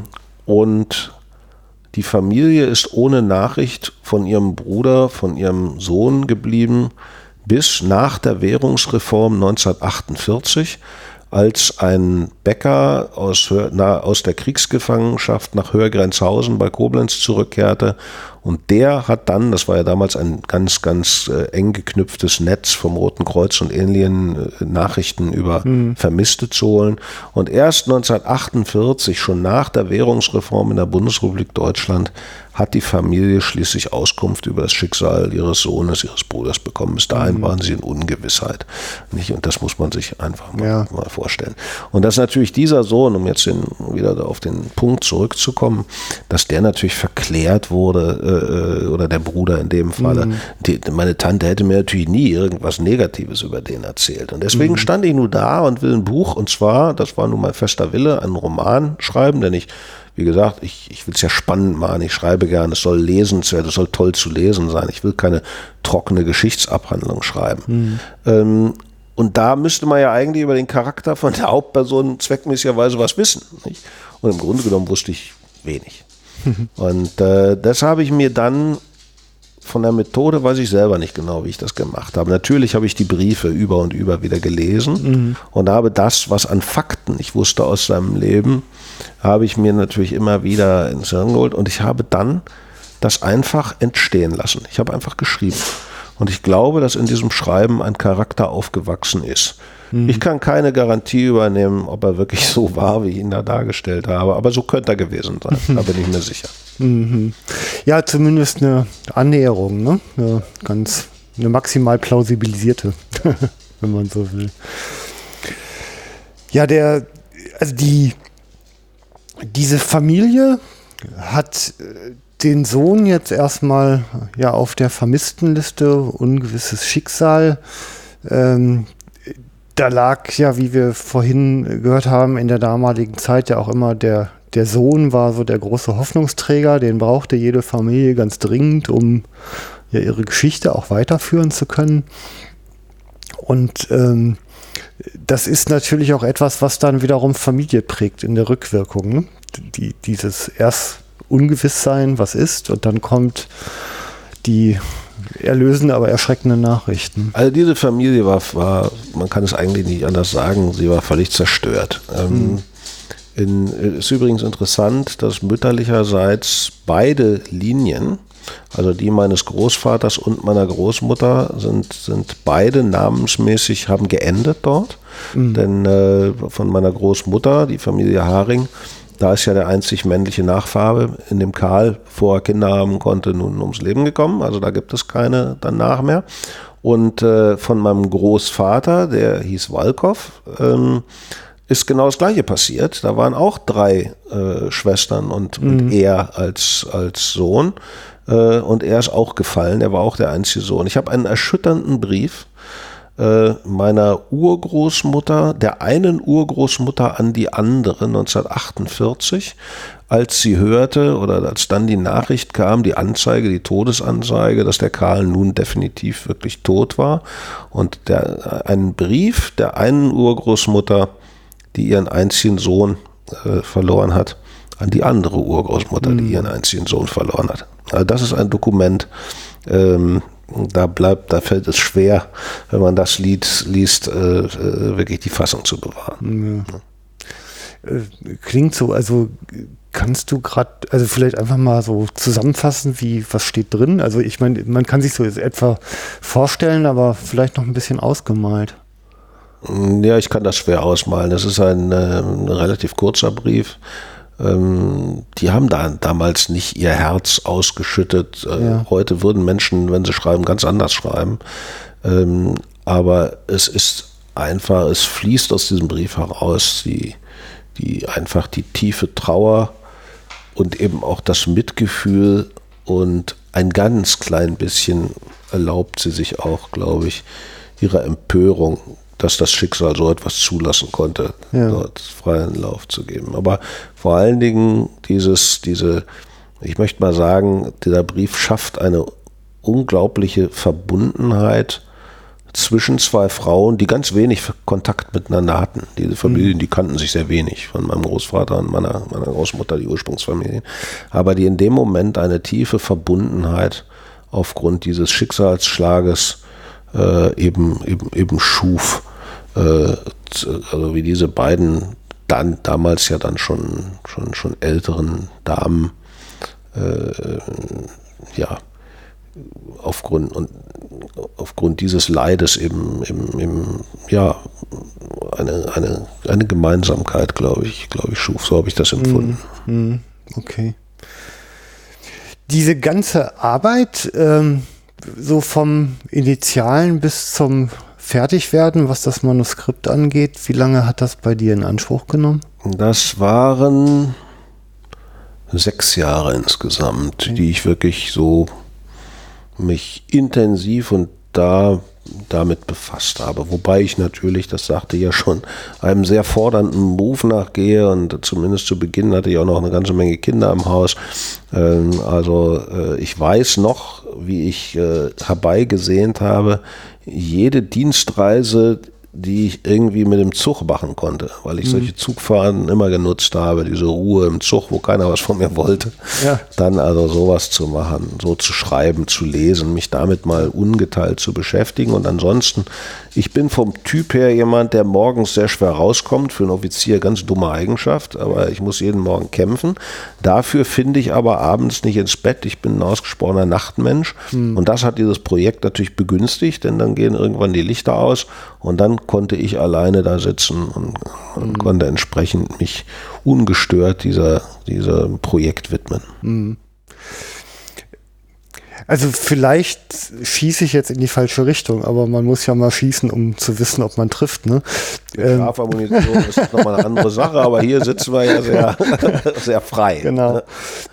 Speaker 2: und die Familie ist ohne Nachricht von ihrem Bruder, von ihrem Sohn geblieben, bis nach der Währungsreform neunzehnhundertachtundvierzig, als ein Bäcker aus, na, aus der Kriegsgefangenschaft nach Höhergrenzhausen bei Koblenz zurückkehrte. Und der hat dann, das war ja damals ein ganz, ganz äh, eng geknüpftes Netz vom Roten Kreuz und ähnlichen äh, Nachrichten über mhm. Vermisste zu holen. Und erst neunzehnhundertachtundvierzig, schon nach der Währungsreform in der Bundesrepublik Deutschland, hat die Familie schließlich Auskunft über das Schicksal ihres Sohnes, ihres Bruders bekommen. Bis dahin mhm. waren sie in Ungewissheit. Nicht? Und das muss man sich einfach mal, ja. mal vorstellen. Und dass natürlich dieser Sohn, um jetzt den, wieder auf den Punkt zurückzukommen, dass der natürlich verklärt wurde, äh, oder der Bruder in dem Falle. Mhm. Die, meine Tante hätte mir natürlich nie irgendwas Negatives über den erzählt. Und deswegen mhm. stand ich nur da und will ein Buch, und zwar, das war nun mein fester Wille, einen Roman schreiben, denn ich Wie gesagt, ich, ich will es ja spannend machen, ich schreibe gerne, es soll lesenswert, es soll toll zu lesen sein. Ich will keine trockene Geschichtsabhandlung schreiben. Mhm. Ähm, und da müsste man ja eigentlich über den Charakter von der Hauptperson zweckmäßigerweise was wissen. Nicht? Und im Grunde genommen wusste ich wenig. Mhm. Und äh, das habe ich mir dann von der Methode, weiß ich selber nicht genau, wie ich das gemacht habe. Natürlich habe ich die Briefe über und über wieder gelesen mhm. und habe das, was an Fakten ich wusste aus seinem Leben, habe ich mir natürlich immer wieder ins Hirn geholt, und ich habe dann das einfach entstehen lassen. Ich habe einfach geschrieben. Und ich glaube, dass in diesem Schreiben ein Charakter aufgewachsen ist. Mhm. Ich kann keine Garantie übernehmen, ob er wirklich so war, wie ich ihn da dargestellt habe, aber so könnte er gewesen sein, mhm. da bin ich mir sicher.
Speaker 1: Mhm. Ja, zumindest eine Annäherung, ne? Eine ganz, eine maximal plausibilisierte, wenn man so will. Ja, der, also die, diese Familie hat den Sohn jetzt erstmal ja auf der Vermisstenliste, ungewisses Schicksal. Ähm, da lag ja, wie wir vorhin gehört haben, in der damaligen Zeit ja auch immer der, der Sohn war so der große Hoffnungsträger, den brauchte jede Familie ganz dringend, um ja ihre Geschichte auch weiterführen zu können. Und ähm, das ist natürlich auch etwas, was dann wiederum Familie prägt in der Rückwirkung. Ne? Die, dieses erst Ungewisssein, was ist, und dann kommt die erlösende, aber erschreckende Nachrichten.
Speaker 2: Also diese Familie war, war, man kann es eigentlich nicht anders sagen, sie war völlig zerstört. Ähm, in, ist übrigens interessant, dass mütterlicherseits beide Linien, also die meines Großvaters und meiner Großmutter, sind, sind beide namensmäßig, haben geendet dort. Mhm. Denn äh, von meiner Großmutter, die Familie Haring, da ist ja der einzig männliche Nachfahre, in dem Karl vorher Kinder haben konnte, nun ums Leben gekommen. Also da gibt es keine danach mehr. Und äh, von meinem Großvater, der hieß Walkow, ähm, ist genau das Gleiche passiert. Da waren auch drei äh, Schwestern und, mhm. und er als, als Sohn. Äh, und er ist auch gefallen. Er war auch der einzige Sohn. Ich habe einen erschütternden Brief meiner Urgroßmutter, der einen Urgroßmutter an die andere neunzehnhundertachtundvierzig, als sie hörte oder als dann die Nachricht kam, die Anzeige, die Todesanzeige, dass der Karl nun definitiv wirklich tot war, und der, einen Brief der einen Urgroßmutter, die ihren einzigen Sohn äh, verloren hat, an die andere Urgroßmutter, mhm. die ihren einzigen Sohn verloren hat. Also das ist ein Dokument, ähm, Da bleibt, da fällt es schwer, wenn man das Lied liest, äh, wirklich die Fassung zu bewahren.
Speaker 1: Ja. Äh, klingt so, also kannst du gerade, also vielleicht einfach mal so zusammenfassen, wie, was steht drin? Also ich meine, man kann sich so etwa vorstellen, aber vielleicht noch ein bisschen ausgemalt.
Speaker 2: Ja, ich kann das schwer ausmalen. Das ist ein, äh, ein relativ kurzer Brief. ähm, die haben da damals nicht ihr Herz ausgeschüttet. Äh, ja. Heute würden Menschen, wenn sie schreiben, ganz anders schreiben. Ähm, aber es ist einfach, es fließt aus diesem Brief heraus, die, die einfach die tiefe Trauer und eben auch das Mitgefühl und ein ganz klein bisschen erlaubt sie sich auch, glaube ich, ihre Empörung, dass das Schicksal so etwas zulassen konnte, ja. dort freien Lauf zu geben. Aber vor allen Dingen dieses, diese, ich möchte mal sagen, dieser Brief schafft eine unglaubliche Verbundenheit zwischen zwei Frauen, die ganz wenig Kontakt miteinander hatten. Diese Familien, die kannten sich sehr wenig, von meinem Großvater und meiner, meiner Großmutter, die Ursprungsfamilien, aber die in dem Moment eine tiefe Verbundenheit aufgrund dieses Schicksalsschlages äh, eben, eben, eben schuf. Äh, also wie diese beiden dann damals ja dann schon, schon, schon älteren Damen äh, ja, aufgrund und aufgrund dieses Leides eben, eben, eben ja eine, eine, eine Gemeinsamkeit, glaube ich, glaube ich, schuf. So habe ich das empfunden.
Speaker 1: Mm, mm, okay. Diese ganze Arbeit, ähm, so vom Initialen bis zum Fertigwerden, was das Manuskript angeht, wie lange hat das bei dir in Anspruch genommen?
Speaker 2: Das waren sechs Jahre insgesamt, okay. die ich wirklich so mich intensiv und da damit befasst habe. Wobei ich natürlich, das sagte ich ja schon, einem sehr fordernden Beruf nachgehe und zumindest zu Beginn hatte ich auch noch eine ganze Menge Kinder im Haus. Also ich weiß noch, wie ich herbeigesehnt habe, jede Dienstreise, die ich irgendwie mit dem Zug machen konnte, weil ich mhm. solche Zugfahrten immer genutzt habe, diese Ruhe im Zug, wo keiner was von mir wollte. Ja. Dann also sowas zu machen, so zu schreiben, zu lesen, mich damit mal ungeteilt zu beschäftigen. Und ansonsten, ich bin vom Typ her jemand, der morgens sehr schwer rauskommt, für einen Offizier ganz dumme Eigenschaft, aber ich muss jeden Morgen kämpfen. Dafür finde ich aber abends nicht ins Bett, ich bin ein ausgesprochener Nachtmensch mhm. und das hat dieses Projekt natürlich begünstigt, denn dann gehen irgendwann die Lichter aus und dann konnte ich alleine da sitzen und, und mhm. konnte entsprechend mich ungestört dieser, dieser Projekt widmen.
Speaker 1: Mhm. Also vielleicht schieße ich jetzt in die falsche Richtung, aber man muss ja mal schießen, um zu wissen, ob man trifft. Ne?
Speaker 2: Mit scharfer Munition ist nochmal eine andere Sache, aber hier sitzen wir ja sehr, sehr frei.
Speaker 1: Genau.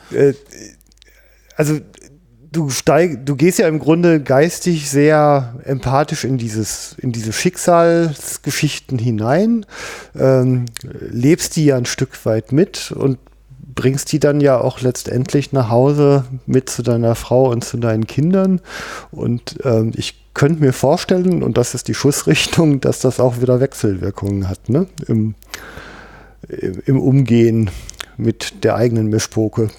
Speaker 1: Also Du, steig, du gehst ja im Grunde geistig sehr empathisch in dieses, in diese Schicksalsgeschichten hinein, ähm, lebst die ja ein Stück weit mit und bringst die dann ja auch letztendlich nach Hause mit zu deiner Frau und zu deinen Kindern. Und ähm, ich könnte mir vorstellen, und das ist die Schussrichtung, dass das auch wieder Wechselwirkungen hat, ne? Im, im Umgehen mit der eigenen Mischpoke.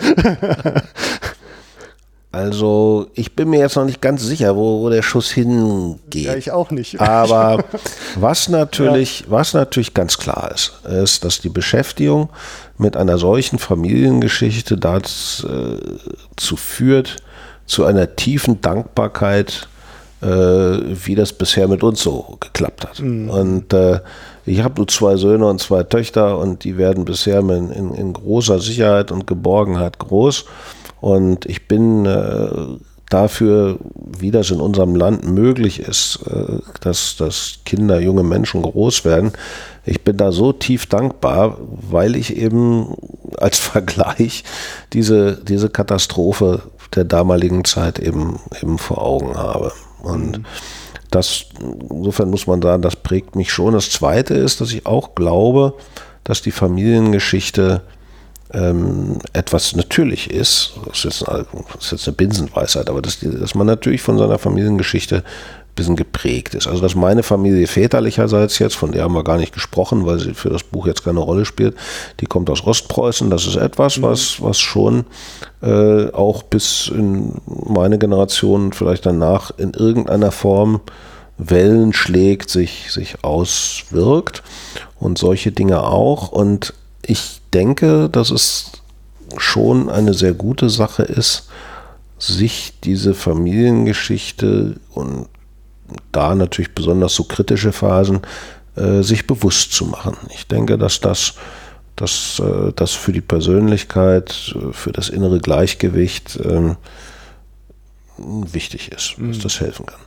Speaker 2: Also ich bin mir jetzt noch nicht ganz sicher, wo, wo der Schuss hingeht.
Speaker 1: Ja, ich auch nicht.
Speaker 2: Aber was natürlich, ja. was natürlich ganz klar ist, ist, dass die Beschäftigung mit einer solchen Familiengeschichte dazu führt, zu einer tiefen Dankbarkeit, äh, wie das bisher mit uns so geklappt hat. Mhm. Und äh, ich habe nur zwei Söhne und zwei Töchter und die werden bisher in, in, in großer Sicherheit und Geborgenheit groß. Und ich bin äh, dafür, wie das in unserem Land möglich ist, äh, dass, dass Kinder, junge Menschen groß werden. Ich bin da so tief dankbar, weil ich eben als Vergleich diese, diese Katastrophe der damaligen Zeit eben, eben vor Augen habe. Und mhm. das, insofern muss man sagen, das prägt mich schon. Das Zweite ist, dass ich auch glaube, dass die Familiengeschichte Ähm, etwas natürlich ist, das ist, jetzt eine, das ist jetzt eine Binsenweisheit, aber dass, die, dass man natürlich von seiner Familiengeschichte ein bisschen geprägt ist. Also dass meine Familie väterlicherseits jetzt, von der haben wir gar nicht gesprochen, weil sie für das Buch jetzt keine Rolle spielt, die kommt aus Ostpreußen, das ist etwas, was, was schon äh, auch bis in meine Generation, vielleicht danach in irgendeiner Form Wellen schlägt, sich, sich auswirkt und solche Dinge auch. Und ich denke, dass es schon eine sehr gute Sache ist, sich diese Familiengeschichte und da natürlich besonders so kritische Phasen äh, sich bewusst zu machen. Ich denke, dass das dass äh, das für die Persönlichkeit, für das innere Gleichgewicht äh, wichtig ist, mhm. dass das helfen kann.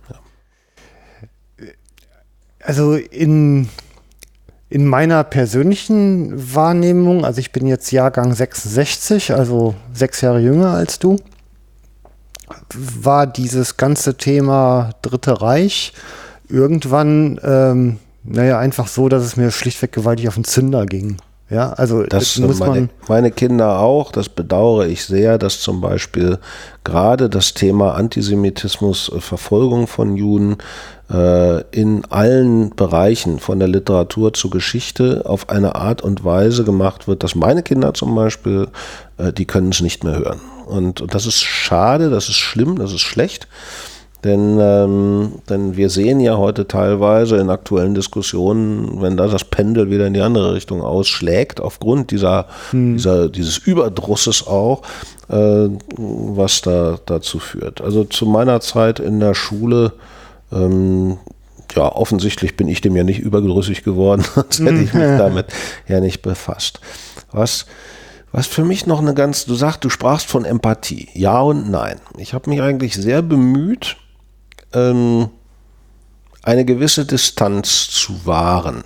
Speaker 2: Ja.
Speaker 1: Also in, in meiner persönlichen Wahrnehmung, also ich bin jetzt Jahrgang sechsundsechzig, also sechs Jahre jünger als du, war dieses ganze Thema Dritte Reich irgendwann, ähm, naja, einfach so, dass es mir schlichtweg gewaltig auf den Zünder ging. Ja, also
Speaker 2: das
Speaker 1: muss
Speaker 2: meine,
Speaker 1: man
Speaker 2: meine Kinder auch, das bedauere ich sehr, dass zum Beispiel gerade das Thema Antisemitismus, Verfolgung von Juden äh, in allen Bereichen von der Literatur zur Geschichte auf eine Art und Weise gemacht wird, dass meine Kinder zum Beispiel, äh, die können es nicht mehr hören. Und, und das ist schade, das ist schlimm, das ist schlecht. Denn, ähm, denn wir sehen ja heute teilweise in aktuellen Diskussionen, wenn da das Pendel wieder in die andere Richtung ausschlägt, aufgrund dieser, hm. dieser, dieses Überdrusses auch, äh, was da dazu führt. Also zu meiner Zeit in der Schule, ähm, ja, offensichtlich bin ich dem ja nicht überdrüssig geworden, sonst hätte ich mich damit ja nicht befasst. Was Was für mich noch eine ganz, du sagst, du sprachst von Empathie. Ja und nein. Ich habe mich eigentlich sehr bemüht, ähm, eine gewisse Distanz zu wahren.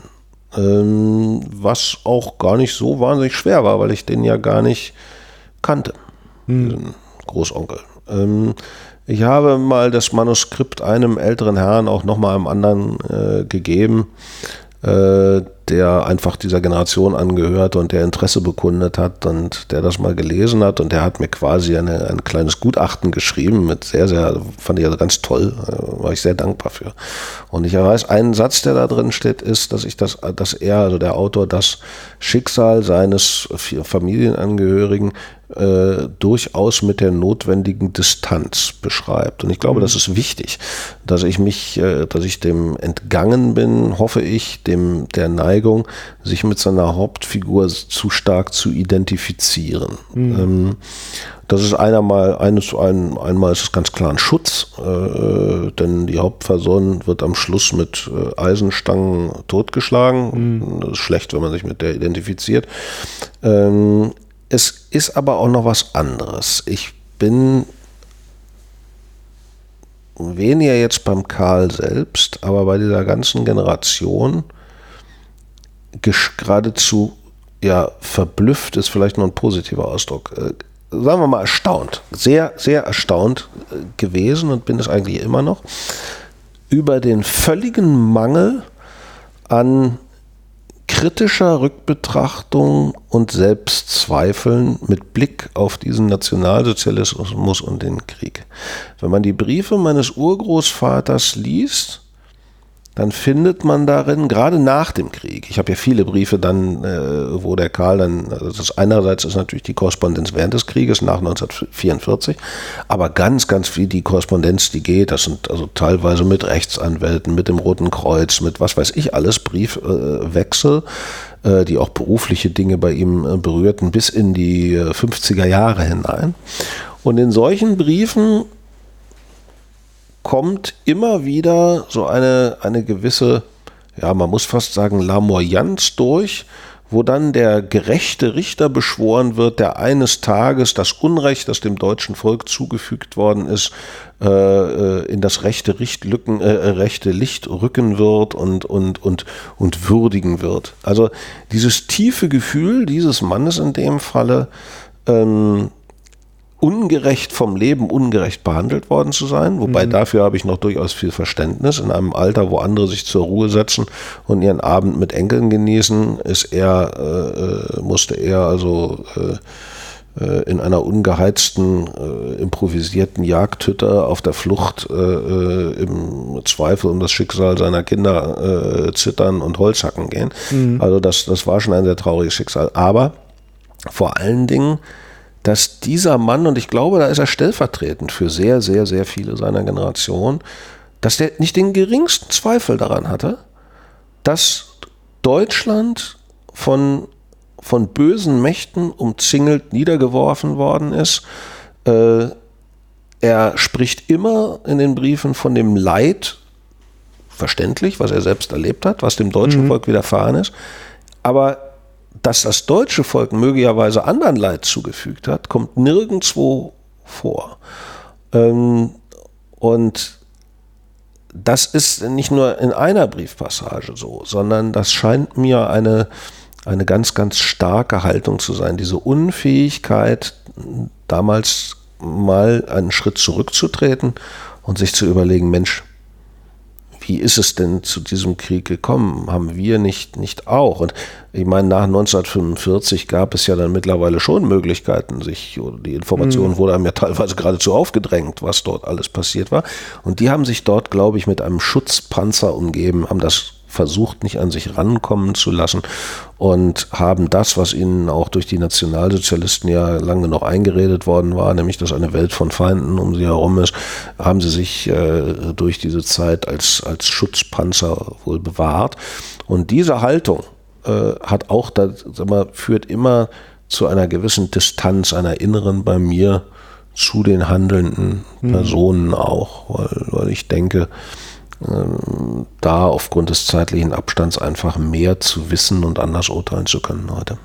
Speaker 2: Ähm, was auch gar nicht so wahnsinnig schwer war, weil ich den ja gar nicht kannte, hm. diesen Großonkel. Ähm, ich habe mal das Manuskript einem älteren Herrn auch nochmal einem anderen äh, gegeben, äh, der einfach dieser Generation angehört und der Interesse bekundet hat und der das mal gelesen hat und der hat mir quasi eine, ein kleines Gutachten geschrieben mit sehr, sehr, fand ich also ganz toll, war ich sehr dankbar für. Und ich weiß, ein Satz, der da drin steht, ist, dass ich das, dass er, also der Autor, das Schicksal seines Familienangehörigen äh, durchaus mit der notwendigen Distanz beschreibt. Und ich glaube, mhm. das ist wichtig, dass ich mich, äh, dass ich dem entgangen bin, hoffe ich, dem der Neigung, sich mit seiner Hauptfigur zu stark zu identifizieren. Mhm. Ähm, das ist einmal, eines, ein, einmal ist es ganz klar ein Schutz, äh, denn die Hauptperson wird am Schluss mit äh, Eisenstangen totgeschlagen. Mhm. Das ist schlecht, wenn man sich mit der identifiziert. Ähm, es ist aber auch noch was anderes. Ich bin weniger jetzt beim Karl selbst, aber bei dieser ganzen Generation geradezu, ja, verblüfft ist vielleicht noch ein positiver Ausdruck, äh, sagen wir mal erstaunt, sehr, sehr erstaunt äh, gewesen und bin es eigentlich immer noch, über den völligen Mangel an kritischer Rückbetrachtung und Selbstzweifeln mit Blick auf diesen Nationalsozialismus und den Krieg. Wenn man die Briefe meines Urgroßvaters liest, dann findet man darin, gerade nach dem Krieg, ich habe ja viele Briefe dann, äh, wo der Karl dann, also das einerseits ist natürlich die Korrespondenz während des Krieges nach neunzehnhundertvierundvierzig, aber ganz, ganz viel die Korrespondenz, die geht, das sind also teilweise mit Rechtsanwälten, mit dem Roten Kreuz, mit was weiß ich alles, Briefwechsel, äh, die auch berufliche Dinge bei ihm äh, berührten, bis in die äh, fünfziger Jahre hinein. Und in solchen Briefen kommt immer wieder so eine, eine gewisse, ja, man muss fast sagen, Lamoyanz durch, wo dann der gerechte Richter beschworen wird, der eines Tages das Unrecht, das dem deutschen Volk zugefügt worden ist, äh, in das rechte, Richtlücken, äh, rechte Licht rücken wird und, und, und, und würdigen wird. Also dieses tiefe Gefühl dieses Mannes in dem Falle, ähm, ungerecht vom Leben, ungerecht behandelt worden zu sein, wobei mhm. dafür habe ich noch durchaus viel Verständnis. In einem Alter, wo andere sich zur Ruhe setzen und ihren Abend mit Enkeln genießen, ist er, äh, musste er also äh, in einer ungeheizten, äh, improvisierten Jagdhütte auf der Flucht äh, im Zweifel um das Schicksal seiner Kinder äh, zittern und Holz hacken gehen. Mhm. Also das, das war schon ein sehr trauriges Schicksal. Aber vor allen Dingen, dass dieser Mann, und ich glaube, da ist er stellvertretend für sehr, sehr, sehr viele seiner Generation, dass der nicht den geringsten Zweifel daran hatte, dass Deutschland von, von bösen Mächten umzingelt niedergeworfen worden ist. Äh, er spricht immer in den Briefen von dem Leid, verständlich, was er selbst erlebt hat, was dem deutschen mhm. Volk widerfahren ist, aber dass das deutsche Volk möglicherweise anderen Leid zugefügt hat, kommt nirgendwo vor. Ähm, und das ist nicht nur in einer Briefpassage so, sondern das scheint mir eine, eine ganz, ganz starke Haltung zu sein. Diese Unfähigkeit, damals mal einen Schritt zurückzutreten und sich zu überlegen, Mensch, wie ist es denn zu diesem Krieg gekommen? Haben wir nicht, nicht auch? Und ich meine, nach neunzehnhundertfünfundvierzig gab es ja dann mittlerweile schon Möglichkeiten, sich, die Information mhm. wurde einem ja teilweise geradezu aufgedrängt, was dort alles passiert war. Und die haben sich dort, glaube ich, mit einem Schutzpanzer umgeben, haben das versucht, nicht an sich rankommen zu lassen und haben das, was ihnen auch durch die Nationalsozialisten ja lange noch eingeredet worden war, nämlich, dass eine Welt von Feinden um sie herum ist, haben sie sich äh, durch diese Zeit als, als Schutzpanzer wohl bewahrt. Und diese Haltung äh, hat auch, da, sag mal, führt immer zu einer gewissen Distanz, einer inneren bei mir zu den handelnden Personen mhm. auch, weil, weil ich denke, da aufgrund des zeitlichen Abstands einfach mehr zu wissen und anders urteilen zu können heute.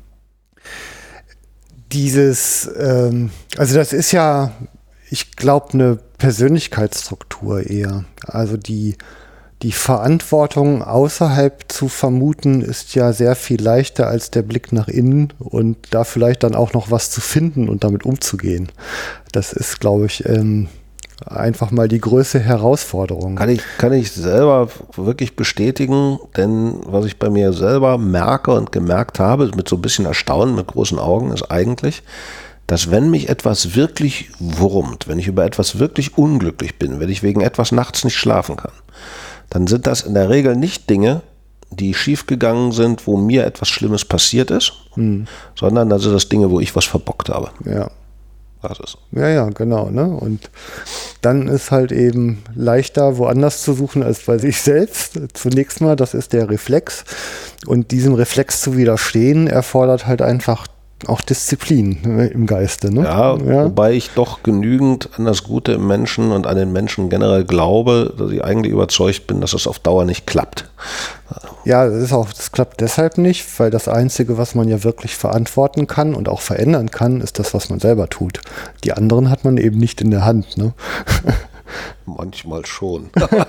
Speaker 1: Dieses, ähm, also das ist ja, ich glaube, eine Persönlichkeitsstruktur eher. Also die, die Verantwortung außerhalb zu vermuten, ist ja sehr viel leichter als der Blick nach innen und da vielleicht dann auch noch was zu finden und damit umzugehen. Das ist, glaube ich, ähm, einfach mal die größte Herausforderung.
Speaker 2: Kann ich, kann ich selber wirklich bestätigen, denn was ich bei mir selber merke und gemerkt habe, mit so ein bisschen Erstaunen, mit großen Augen, ist eigentlich, dass wenn mich etwas wirklich wurmt, wenn ich über etwas wirklich unglücklich bin, wenn ich wegen etwas nachts nicht schlafen kann, dann sind das in der Regel nicht Dinge, die schiefgegangen sind, wo mir etwas Schlimmes passiert ist, hm. sondern das sind das Dinge, wo ich was verbockt habe.
Speaker 1: Ja.
Speaker 2: Das ist.
Speaker 1: Ja, ja, genau. Ne? Und dann ist halt eben leichter, woanders zu suchen als bei sich selbst. Zunächst mal, das ist der Reflex. Und diesem Reflex zu widerstehen, erfordert halt einfach auch Disziplin, ne, im Geiste. Ne?
Speaker 2: Ja, ja, wobei ich doch genügend an das Gute im Menschen und an den Menschen generell glaube, dass ich eigentlich überzeugt bin, dass das auf Dauer nicht klappt.
Speaker 1: Ja, das ist auch, das klappt deshalb nicht, weil das Einzige, was man ja wirklich verantworten kann und auch verändern kann, ist das, was man selber tut. Die anderen hat man eben nicht in der Hand. Ne?
Speaker 2: Manchmal schon.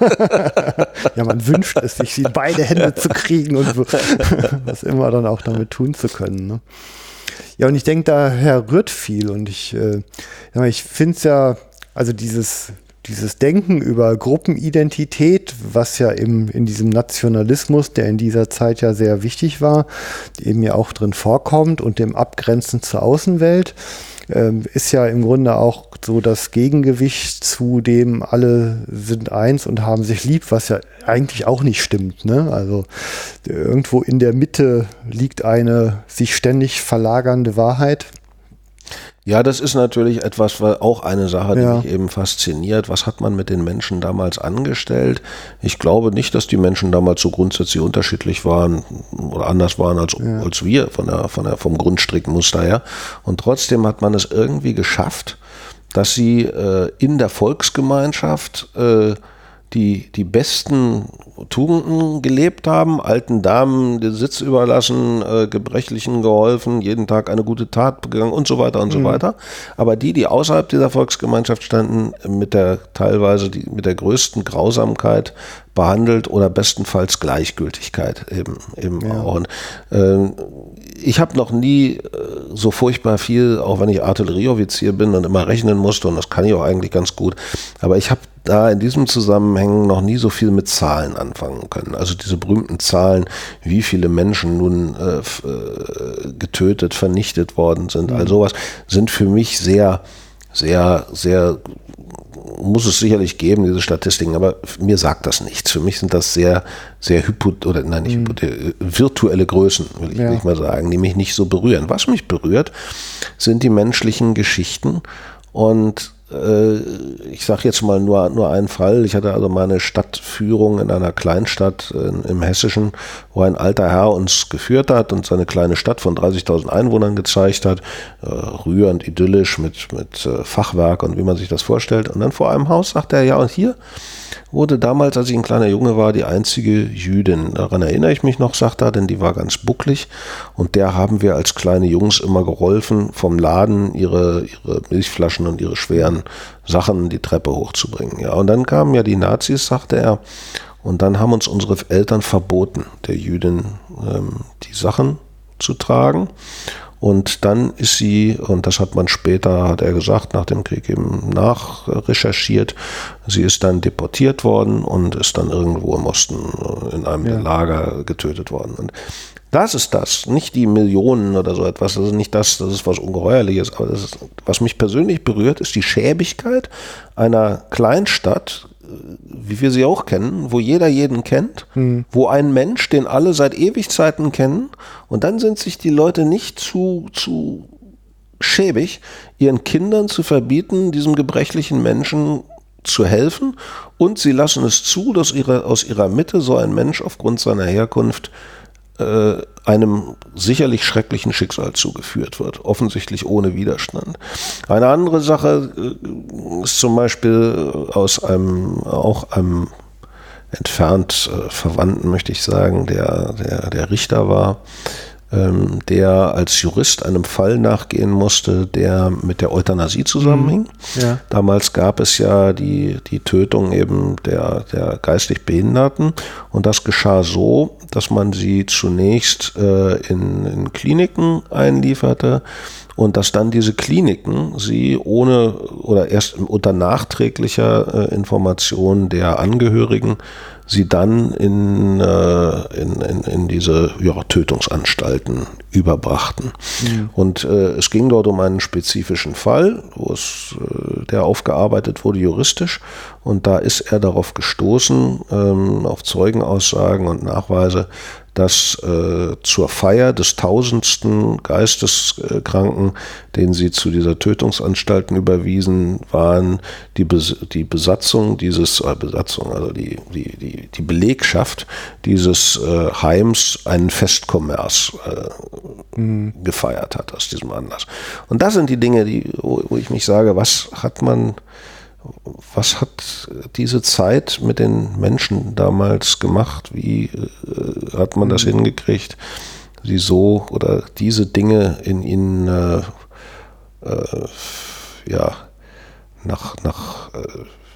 Speaker 1: Ja, man wünscht es sich, in beide Hände zu kriegen und was immer dann auch damit tun zu können. Ne? Ja, und ich denke, daher rührt viel und ich, äh, ich finde es ja, also dieses, dieses Denken über Gruppenidentität, was ja im, in diesem Nationalismus, der in dieser Zeit ja sehr wichtig war, eben ja auch drin vorkommt und dem Abgrenzen zur Außenwelt, äh, ist ja im Grunde auch so das Gegengewicht zu dem, alle sind eins und haben sich lieb, was ja eigentlich auch nicht stimmt. Ne? Also irgendwo in der Mitte liegt eine sich ständig verlagernde Wahrheit.
Speaker 2: Ja, das ist natürlich etwas, weil auch eine Sache, die
Speaker 1: ja.
Speaker 2: mich eben fasziniert. Was hat man mit den Menschen damals angestellt? Ich glaube nicht, dass die Menschen damals so grundsätzlich unterschiedlich waren oder anders waren als, ja. als wir von der, von der, vom Grundstrickmuster her. Und trotzdem hat man es irgendwie geschafft, dass sie äh, in der Volksgemeinschaft äh, die, die besten Tugenden gelebt haben, alten Damen den Sitz überlassen, äh, Gebrechlichen geholfen, jeden Tag eine gute Tat begangen und so weiter und so mhm. weiter. Aber die, die außerhalb dieser Volksgemeinschaft standen, mit der teilweise die, mit der größten Grausamkeit behandelt oder bestenfalls Gleichgültigkeit eben, eben ja. auch. Und, äh, ich habe noch nie äh, so furchtbar viel, auch wenn ich Artillerieoffizier bin und immer rechnen musste, und das kann ich auch eigentlich ganz gut, aber ich habe da in diesem Zusammenhang noch nie so viel mit Zahlen anfangen können. Also diese berühmten Zahlen, wie viele Menschen nun äh, f- äh, getötet, vernichtet worden sind, mhm. all sowas sind für mich sehr, sehr, sehr, muss es sicherlich geben, diese Statistiken, aber mir sagt das nichts. Für mich sind das sehr, sehr hypo- oder nein, nicht mhm. hypo- virtuelle Größen, will ich ja. nicht mal sagen, die mich nicht so berühren. Was mich berührt, sind die menschlichen Geschichten und äh, ich sage jetzt mal nur, nur einen Fall. Ich hatte also mal eine Stadtführung in einer Kleinstadt in, im Hessischen, wo ein alter Herr uns geführt hat und seine kleine Stadt von dreißigtausend Einwohnern gezeigt hat. Äh, rührend, idyllisch mit, mit äh, Fachwerk und wie man sich das vorstellt. Und dann vor einem Haus sagte er, ja, und hier wurde damals, als ich ein kleiner Junge war, die einzige Jüdin. Daran erinnere ich mich noch, sagt er, denn die war ganz bucklig und der haben wir als kleine Jungs immer geholfen, vom Laden ihre, ihre Milchflaschen und ihre schweren Sachen die Treppe hochzubringen. Ja, und dann kamen ja die Nazis, sagte er, und dann haben uns unsere Eltern verboten, der Jüdin ähm, die Sachen zu tragen. Und dann ist sie, und das hat man später, hat er gesagt, nach dem Krieg eben nachrecherchiert, sie ist dann deportiert worden und ist dann irgendwo im Osten in einem ja. Lager getötet worden. Und das ist das, nicht die Millionen oder so etwas, das ist nicht das, das ist was Ungeheuerliches, aber das ist, was mich persönlich berührt, ist die Schäbigkeit einer Kleinstadt, wie wir sie auch kennen, wo jeder jeden kennt, hm. wo ein Mensch, den alle seit Ewigzeiten kennen, und dann sind sich die Leute nicht zu, zu schäbig, ihren Kindern zu verbieten, diesem gebrechlichen Menschen zu helfen, und sie lassen es zu, dass ihre, aus ihrer Mitte so ein Mensch aufgrund seiner Herkunft äh, einem sicherlich schrecklichen Schicksal zugeführt wird, offensichtlich ohne Widerstand. Eine andere Sache äh, ist zum Beispiel aus einem, auch einem entfernt äh, Verwandten, möchte ich sagen, der, der, der Richter war, ähm, der als Jurist einem Fall nachgehen musste, der mit der Euthanasie zusammenhing. Ja. Damals gab es ja die, die Tötung eben der, der geistig Behinderten, und das geschah so, dass man sie zunächst äh, in, in Kliniken einlieferte und dass dann diese Kliniken sie ohne oder erst unter nachträglicher äh, Information der Angehörigen sie dann in, äh, in, in, in diese ja, Tötungsanstalten überbrachten. Mhm. Und äh, es ging dort um einen spezifischen Fall, wo es, äh, der aufgearbeitet wurde juristisch, und da ist er darauf gestoßen, ähm, auf Zeugenaussagen und Nachweise, dass äh, zur Feier des tausendsten Geisteskranken, den sie zu dieser Tötungsanstalten überwiesen waren, die, Bes- die Besatzung dieses, äh, Besatzung, also die, die, die, die Belegschaft dieses äh, Heims einen Festkommers äh, mhm. gefeiert hat aus diesem Anlass. Und das sind die Dinge, die, wo, wo ich mich sage, was hat man Was hat diese Zeit mit den Menschen damals gemacht? Wie äh, hat man das hingekriegt, sie so oder diese Dinge in ihnen äh, äh, ja, nach, nach äh,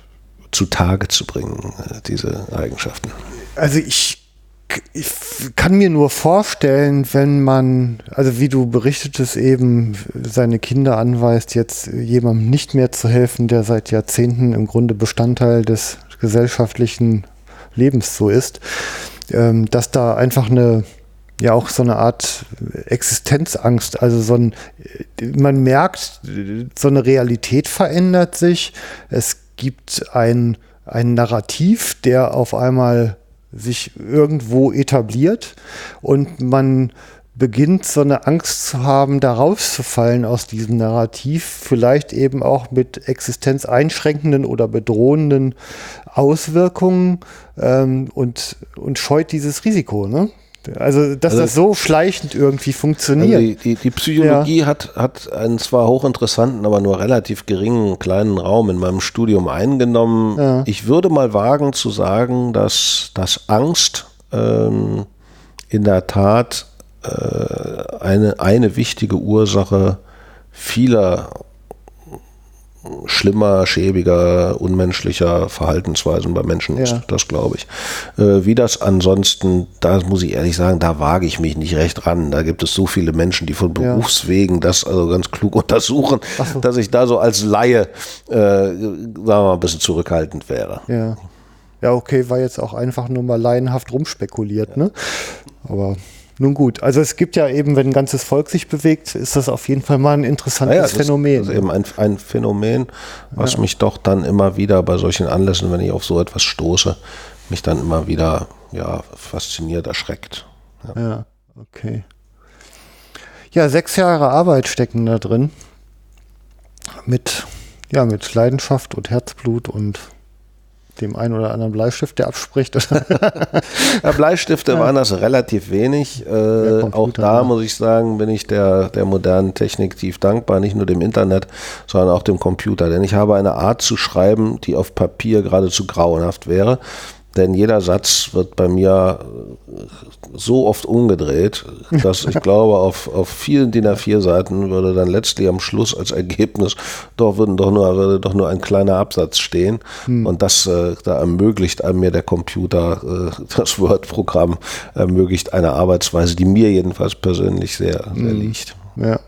Speaker 2: zutage zu bringen, äh, diese Eigenschaften?
Speaker 1: Also ich Ich kann mir nur vorstellen, wenn man, also wie du berichtetest, eben seine Kinder anweist, jetzt jemandem nicht mehr zu helfen, der seit Jahrzehnten im Grunde Bestandteil des gesellschaftlichen Lebens so ist, ähm, dass da einfach eine, ja auch so eine Art Existenzangst, also so ein, man merkt, so eine Realität verändert sich, es gibt ein, ein Narrativ, der auf einmal sich irgendwo etabliert, und man beginnt so eine Angst zu haben, da rauszufallen aus diesem Narrativ, vielleicht eben auch mit existenzeinschränkenden oder bedrohenden Auswirkungen, ähm, und, und scheut dieses Risiko, ne? Also, dass also, das so schleichend irgendwie funktioniert.
Speaker 2: Also die, die, die Psychologie ja. hat, hat einen zwar hochinteressanten, aber nur relativ geringen kleinen Raum in meinem Studium eingenommen. Ja. Ich würde mal wagen zu sagen, dass, dass Angst ähm, in der Tat äh, eine, eine wichtige Ursache vieler schlimmer, schäbiger, unmenschlicher Verhaltensweisen bei Menschen ist. Ja. Das glaube ich. Äh, wie das ansonsten, da muss ich ehrlich sagen, da wage ich mich nicht recht ran. Da gibt es so viele Menschen, die von Berufswegen das also ganz klug untersuchen, so. Dass ich da so als Laie, äh, sagen wir mal, ein bisschen zurückhaltend wäre.
Speaker 1: Ja. Ja, okay, war jetzt auch einfach nur mal laienhaft rumspekuliert, ja. ne? Aber nun gut, also es gibt ja eben, wenn ein ganzes Volk sich bewegt, ist das auf jeden Fall mal ein interessantes ja, ja, das Phänomen.
Speaker 2: Das ist eben ein, ein Phänomen, was ja. mich doch dann immer wieder bei solchen Anlässen, wenn ich auf so etwas stoße, mich dann immer wieder ja, fasziniert, erschreckt.
Speaker 1: Ja. ja, okay. Ja, sechs Jahre Arbeit stecken da drin. Mit ja, mit Leidenschaft und Herzblut und dem einen oder anderen Bleistift, der abspricht.
Speaker 2: Ja, Bleistifte ja. waren das relativ wenig. Äh, Computer, auch da ja. muss ich sagen, bin ich der, der modernen Technik tief dankbar, nicht nur dem Internet, sondern auch dem Computer. Denn ich habe eine Art zu schreiben, die auf Papier geradezu grauenhaft wäre. Denn jeder Satz wird bei mir so oft umgedreht, dass ich glaube, auf, auf vielen D I N A vier Seiten würde dann letztlich am Schluss als Ergebnis doch, würden doch nur, würde doch nur ein kleiner Absatz stehen. Hm. Und das äh, da ermöglicht einem mir der Computer, äh, das Word-Programm ermöglicht eine Arbeitsweise, die mir jedenfalls persönlich sehr, sehr hm. liegt.
Speaker 1: Ja.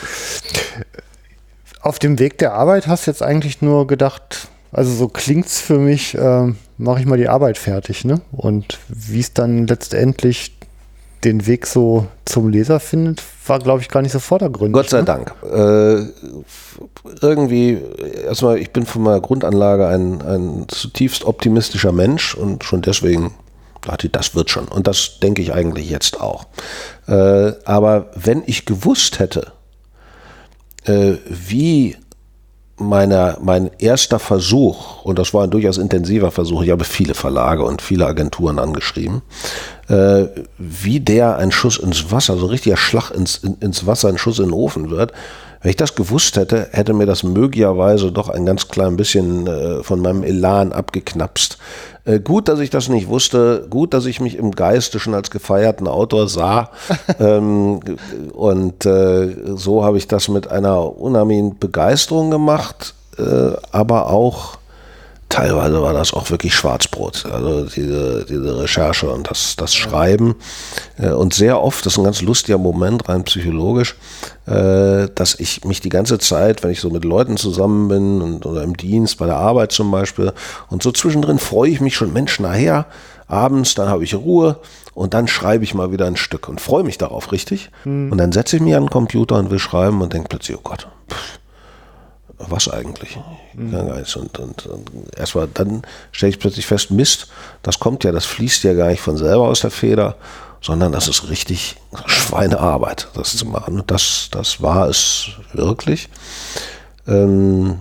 Speaker 1: Auf dem Weg der Arbeit hast du jetzt eigentlich nur gedacht, also so klingt's für mich, äh, mache ich mal die Arbeit fertig, ne? Und wie es dann letztendlich den Weg so zum Leser findet, war, glaube ich, gar nicht so vordergründig.
Speaker 2: Gott sei
Speaker 1: ne?
Speaker 2: Dank. Äh, irgendwie, erstmal, ich bin von meiner Grundanlage ein, ein zutiefst optimistischer Mensch und schon deswegen dachte ich, das wird schon. Und das denke ich eigentlich jetzt auch. Äh, aber wenn ich gewusst hätte, äh, wie Meine, mein erster Versuch, und das war ein durchaus intensiver Versuch, ich habe viele Verlage und viele Agenturen angeschrieben, äh, wie der ein Schuss ins Wasser, so ein richtiger Schlag ins, in, ins Wasser, ein Schuss in den Ofen wird. Wenn ich das gewusst hätte, hätte mir das möglicherweise doch ein ganz klein bisschen äh, von meinem Elan abgeknapst. Äh, gut, dass ich das nicht wusste, gut, dass ich mich im Geiste schon als gefeierten Autor sah. ähm, und äh, so habe ich das mit einer unheimlichen Begeisterung gemacht, äh, aber auch teilweise war das auch wirklich Schwarzbrot, also diese, diese Recherche und das, das Schreiben. Und sehr oft, das ist ein ganz lustiger Moment, rein psychologisch, dass ich mich die ganze Zeit, wenn ich so mit Leuten zusammen bin und, oder im Dienst, bei der Arbeit zum Beispiel, und so zwischendrin freue ich mich schon, Mensch, nachher, abends, dann habe ich Ruhe und dann schreibe ich mal wieder ein Stück und freue mich darauf, richtig? Mhm. Und dann setze ich mich an den Computer und will schreiben und denke plötzlich, oh Gott, pff, was eigentlich? Mhm. Und, und, und erstmal dann stelle ich plötzlich fest, Mist, das kommt ja, das fließt ja gar nicht von selber aus der Feder, sondern das ist richtig Schweinearbeit, das zu machen. Und das, das war es wirklich. Ähm,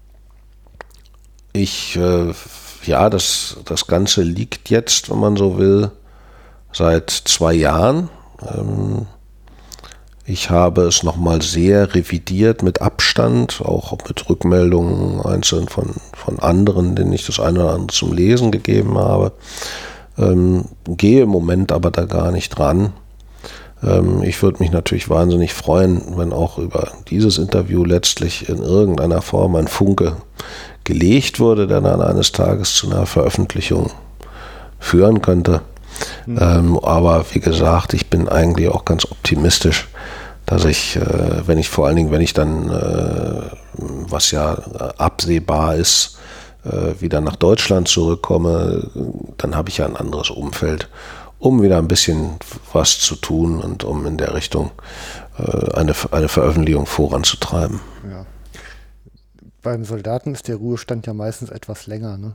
Speaker 2: ich, äh, ja, das, das Ganze liegt jetzt, wenn man so will, seit zwei Jahren. Ähm, Ich habe es nochmal sehr revidiert mit Abstand, auch mit Rückmeldungen einzeln von, von anderen, denen ich das eine oder andere zum Lesen gegeben habe. Ähm, gehe im Moment aber da gar nicht dran. Ähm, ich würde mich natürlich wahnsinnig freuen, wenn auch über dieses Interview letztlich in irgendeiner Form ein Funke gelegt wurde, der dann eines Tages zu einer Veröffentlichung führen könnte. Mhm. Ähm, aber wie gesagt, ich bin eigentlich auch ganz optimistisch, dass ich, äh, wenn ich vor allen Dingen, wenn ich dann, äh, was ja äh, absehbar ist, äh, wieder nach Deutschland zurückkomme, dann habe ich ja ein anderes Umfeld, um wieder ein bisschen was zu tun und um in der Richtung äh, eine, eine Veröffentlichung voranzutreiben.
Speaker 1: Ja. Beim Soldaten ist der Ruhestand ja meistens etwas länger, ne?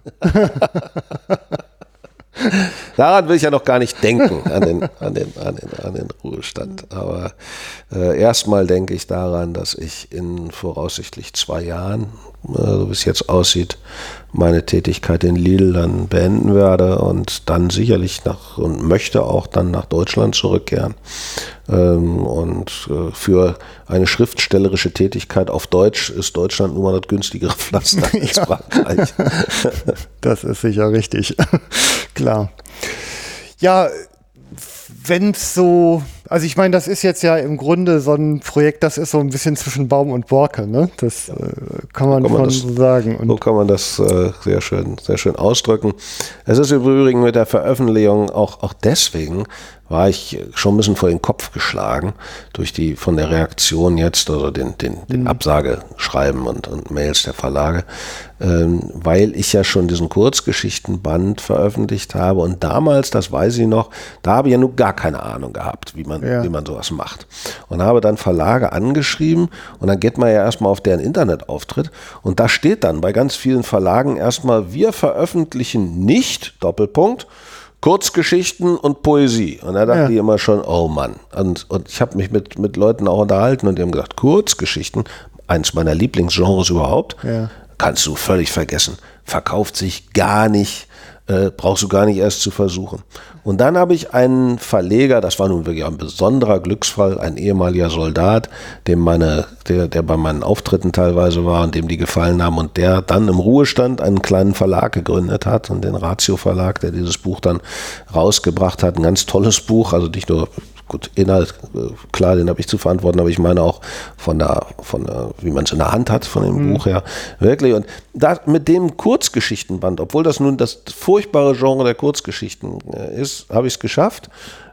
Speaker 2: Daran will ich ja noch gar nicht denken, an den, an den, an den, an den Ruhestand. Aber äh, erstmal denke ich daran, dass ich in voraussichtlich zwei Jahren, äh, so wie es jetzt aussieht, meine Tätigkeit in Lille dann beenden werde und dann sicherlich nach und möchte auch dann nach Deutschland zurückkehren. Ähm, und äh, für eine schriftstellerische Tätigkeit auf Deutsch ist Deutschland nun mal das günstigere Pflaster als
Speaker 1: ja.
Speaker 2: Frankreich.
Speaker 1: Das ist sicher richtig. Klar. Ja, wenn es so, also ich meine, das ist jetzt ja im Grunde so ein Projekt, das ist so ein bisschen zwischen Baum und Borke, ne? Das ja. äh, kann man, so, kann man das, so sagen. Und
Speaker 2: so kann man das äh, sehr schön, sehr schön ausdrücken. Es ist im Übrigen mit der Veröffentlichung auch, auch deswegen, war ich schon ein bisschen vor den Kopf geschlagen durch die von der Reaktion jetzt, also den, den, den mhm. Absageschreiben und, und Mails der Verlage, ähm, weil ich ja schon diesen Kurzgeschichtenband veröffentlicht habe und damals, das weiß ich noch, da habe ich ja nun gar keine Ahnung gehabt, wie man, ja. wie man sowas macht. Und habe dann Verlage angeschrieben und dann geht man ja erstmal auf deren Internetauftritt und da steht dann bei ganz vielen Verlagen erstmal, wir veröffentlichen nicht, Doppelpunkt, Kurzgeschichten und Poesie. Und da dachte ja. ich immer schon, oh Mann. Und, und ich habe mich mit, mit Leuten auch unterhalten und die haben gesagt, Kurzgeschichten, eins meiner Lieblingsgenres überhaupt,
Speaker 1: ja.
Speaker 2: kannst du völlig vergessen. Verkauft sich gar nicht, äh, brauchst du gar nicht erst zu versuchen. Und dann habe ich einen Verleger, das war nun wirklich ein besonderer Glücksfall, ein ehemaliger Soldat, dem meine, der, der bei meinen Auftritten teilweise war und dem die gefallen haben und der dann im Ruhestand einen kleinen Verlag gegründet hat und den Ratio Verlag, der dieses Buch dann rausgebracht hat. Ein ganz tolles Buch, also nicht nur gut, Inhalt, klar, den habe ich zu verantworten, aber ich meine auch von der, von der, wie man es in der Hand hat, von dem mhm. Buch her, wirklich. Und da, mit dem Kurzgeschichtenband, obwohl das nun das furchtbare Genre der Kurzgeschichten ist, habe ich es geschafft.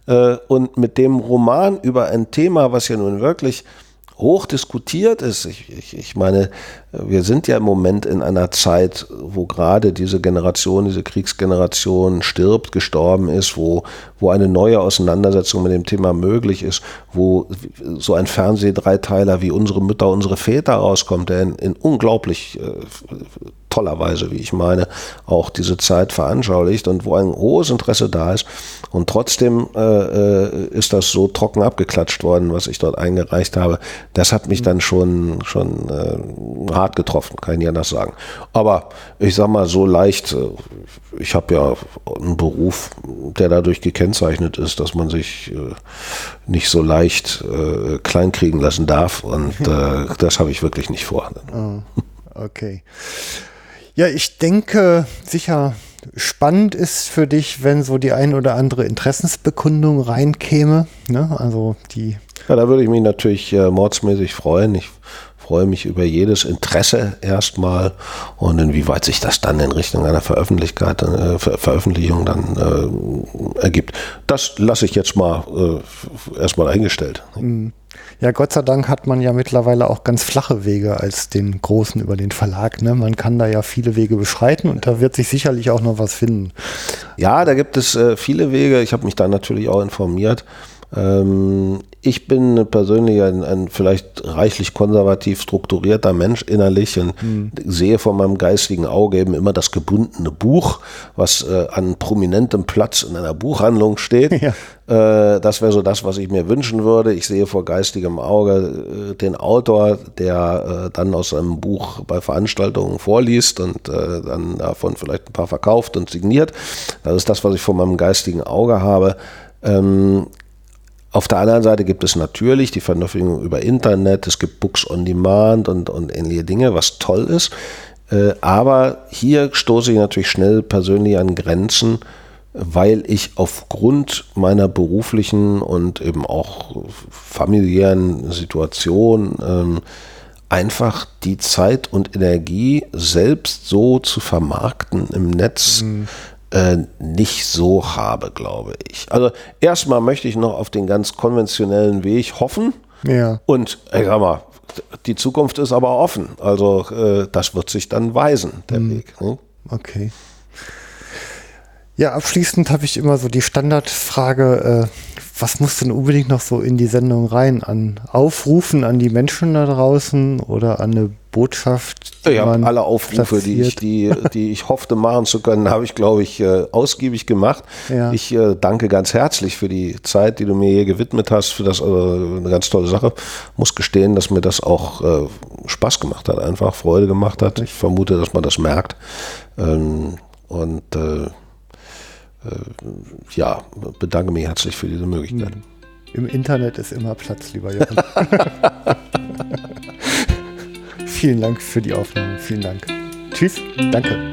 Speaker 2: Und mit dem Roman über ein Thema, was ja nun wirklich hoch diskutiert ist. Ich, ich, ich meine, wir sind ja im Moment in einer Zeit, wo gerade diese Generation, diese Kriegsgeneration stirbt, gestorben ist, wo, wo eine neue Auseinandersetzung mit dem Thema möglich ist, wo so ein Fernsehdreiteiler wie Unsere Mütter, unsere Väter rauskommt, der in, in unglaublich äh, toller Weise, wie ich meine, auch diese Zeit veranschaulicht und wo ein hohes Interesse da ist. Und trotzdem äh, ist das so trocken abgeklatscht worden, was ich dort eingereicht habe. Das hat mich dann schon, schon äh, hart getroffen, kann ich nicht anders sagen. Aber ich sag mal, so leicht, äh, ich habe ja einen Beruf, der dadurch gekennzeichnet ist, dass man sich äh, nicht so leicht äh, kleinkriegen lassen darf. Und äh, das habe ich wirklich nicht vor.
Speaker 1: Oh, okay. Ja, ich denke, sicher spannend ist für dich, wenn so die ein oder andere Interessensbekundung reinkäme. Ne? Also die.
Speaker 2: Ja, da würde ich mich natürlich äh, mordsmäßig freuen. Ich freue mich über jedes Interesse erstmal und inwieweit sich das dann in Richtung einer Veröffentlichkeit, äh, Ver Veröffentlichung dann äh, ergibt. Das lasse ich jetzt mal äh, erstmal eingestellt.
Speaker 1: Mhm. Ja, Gott sei Dank hat man ja mittlerweile auch ganz flache Wege als den großen über den Verlag. Ne? Man kann da ja viele Wege beschreiten und da wird sich sicherlich auch noch was finden.
Speaker 2: Ja, da gibt es äh, viele Wege. Ich habe mich da natürlich auch informiert. Ähm, ich bin persönlich ein, ein vielleicht reichlich konservativ strukturierter Mensch innerlich und hm. sehe vor meinem geistigen Auge eben immer das gebundene Buch, was äh, an prominentem Platz in einer Buchhandlung steht. Ja. Äh, das wäre so das, was ich mir wünschen würde. Ich sehe vor geistigem Auge äh, den Autor, der äh, dann aus seinem Buch bei Veranstaltungen vorliest und äh, dann davon vielleicht ein paar verkauft und signiert. Das ist das, was ich vor meinem geistigen Auge habe. Ähm, Auf der anderen Seite gibt es natürlich die Veröffentlichung über Internet, es gibt Books on Demand und, und ähnliche Dinge, was toll ist. Äh, aber hier stoße ich natürlich schnell persönlich an Grenzen, weil ich aufgrund meiner beruflichen und eben auch familiären Situation ähm, einfach die Zeit und Energie selbst so zu vermarkten im Netz mhm. nicht so habe, glaube ich. Also erstmal möchte ich noch auf den ganz konventionellen Weg hoffen.
Speaker 1: Ja.
Speaker 2: Und ich sag mal, die Zukunft ist aber offen. Also äh, das wird sich dann weisen, der mhm. Weg. Ne?
Speaker 1: Okay. Ja, abschließend habe ich immer so die Standardfrage, äh, was muss denn unbedingt noch so in die Sendung rein? An Aufrufen an die Menschen da draußen oder an eine Botschaft?
Speaker 2: Die ja, man alle Aufrufe, die ich, die, die ich hoffte machen zu können, habe ich, glaube ich, äh, ausgiebig gemacht. Ja. Ich äh, danke ganz herzlich für die Zeit, die du mir hier gewidmet hast, für das äh, eine ganz tolle Sache. Muss gestehen, dass mir das auch äh, Spaß gemacht hat, einfach Freude gemacht hat. Ich vermute, dass man das merkt. Ähm, und äh, ja, bedanke mich herzlich für diese Möglichkeit.
Speaker 1: Im Internet ist immer Platz, lieber Jochen. Vielen Dank für die Aufnahme. Vielen Dank. Tschüss. Danke.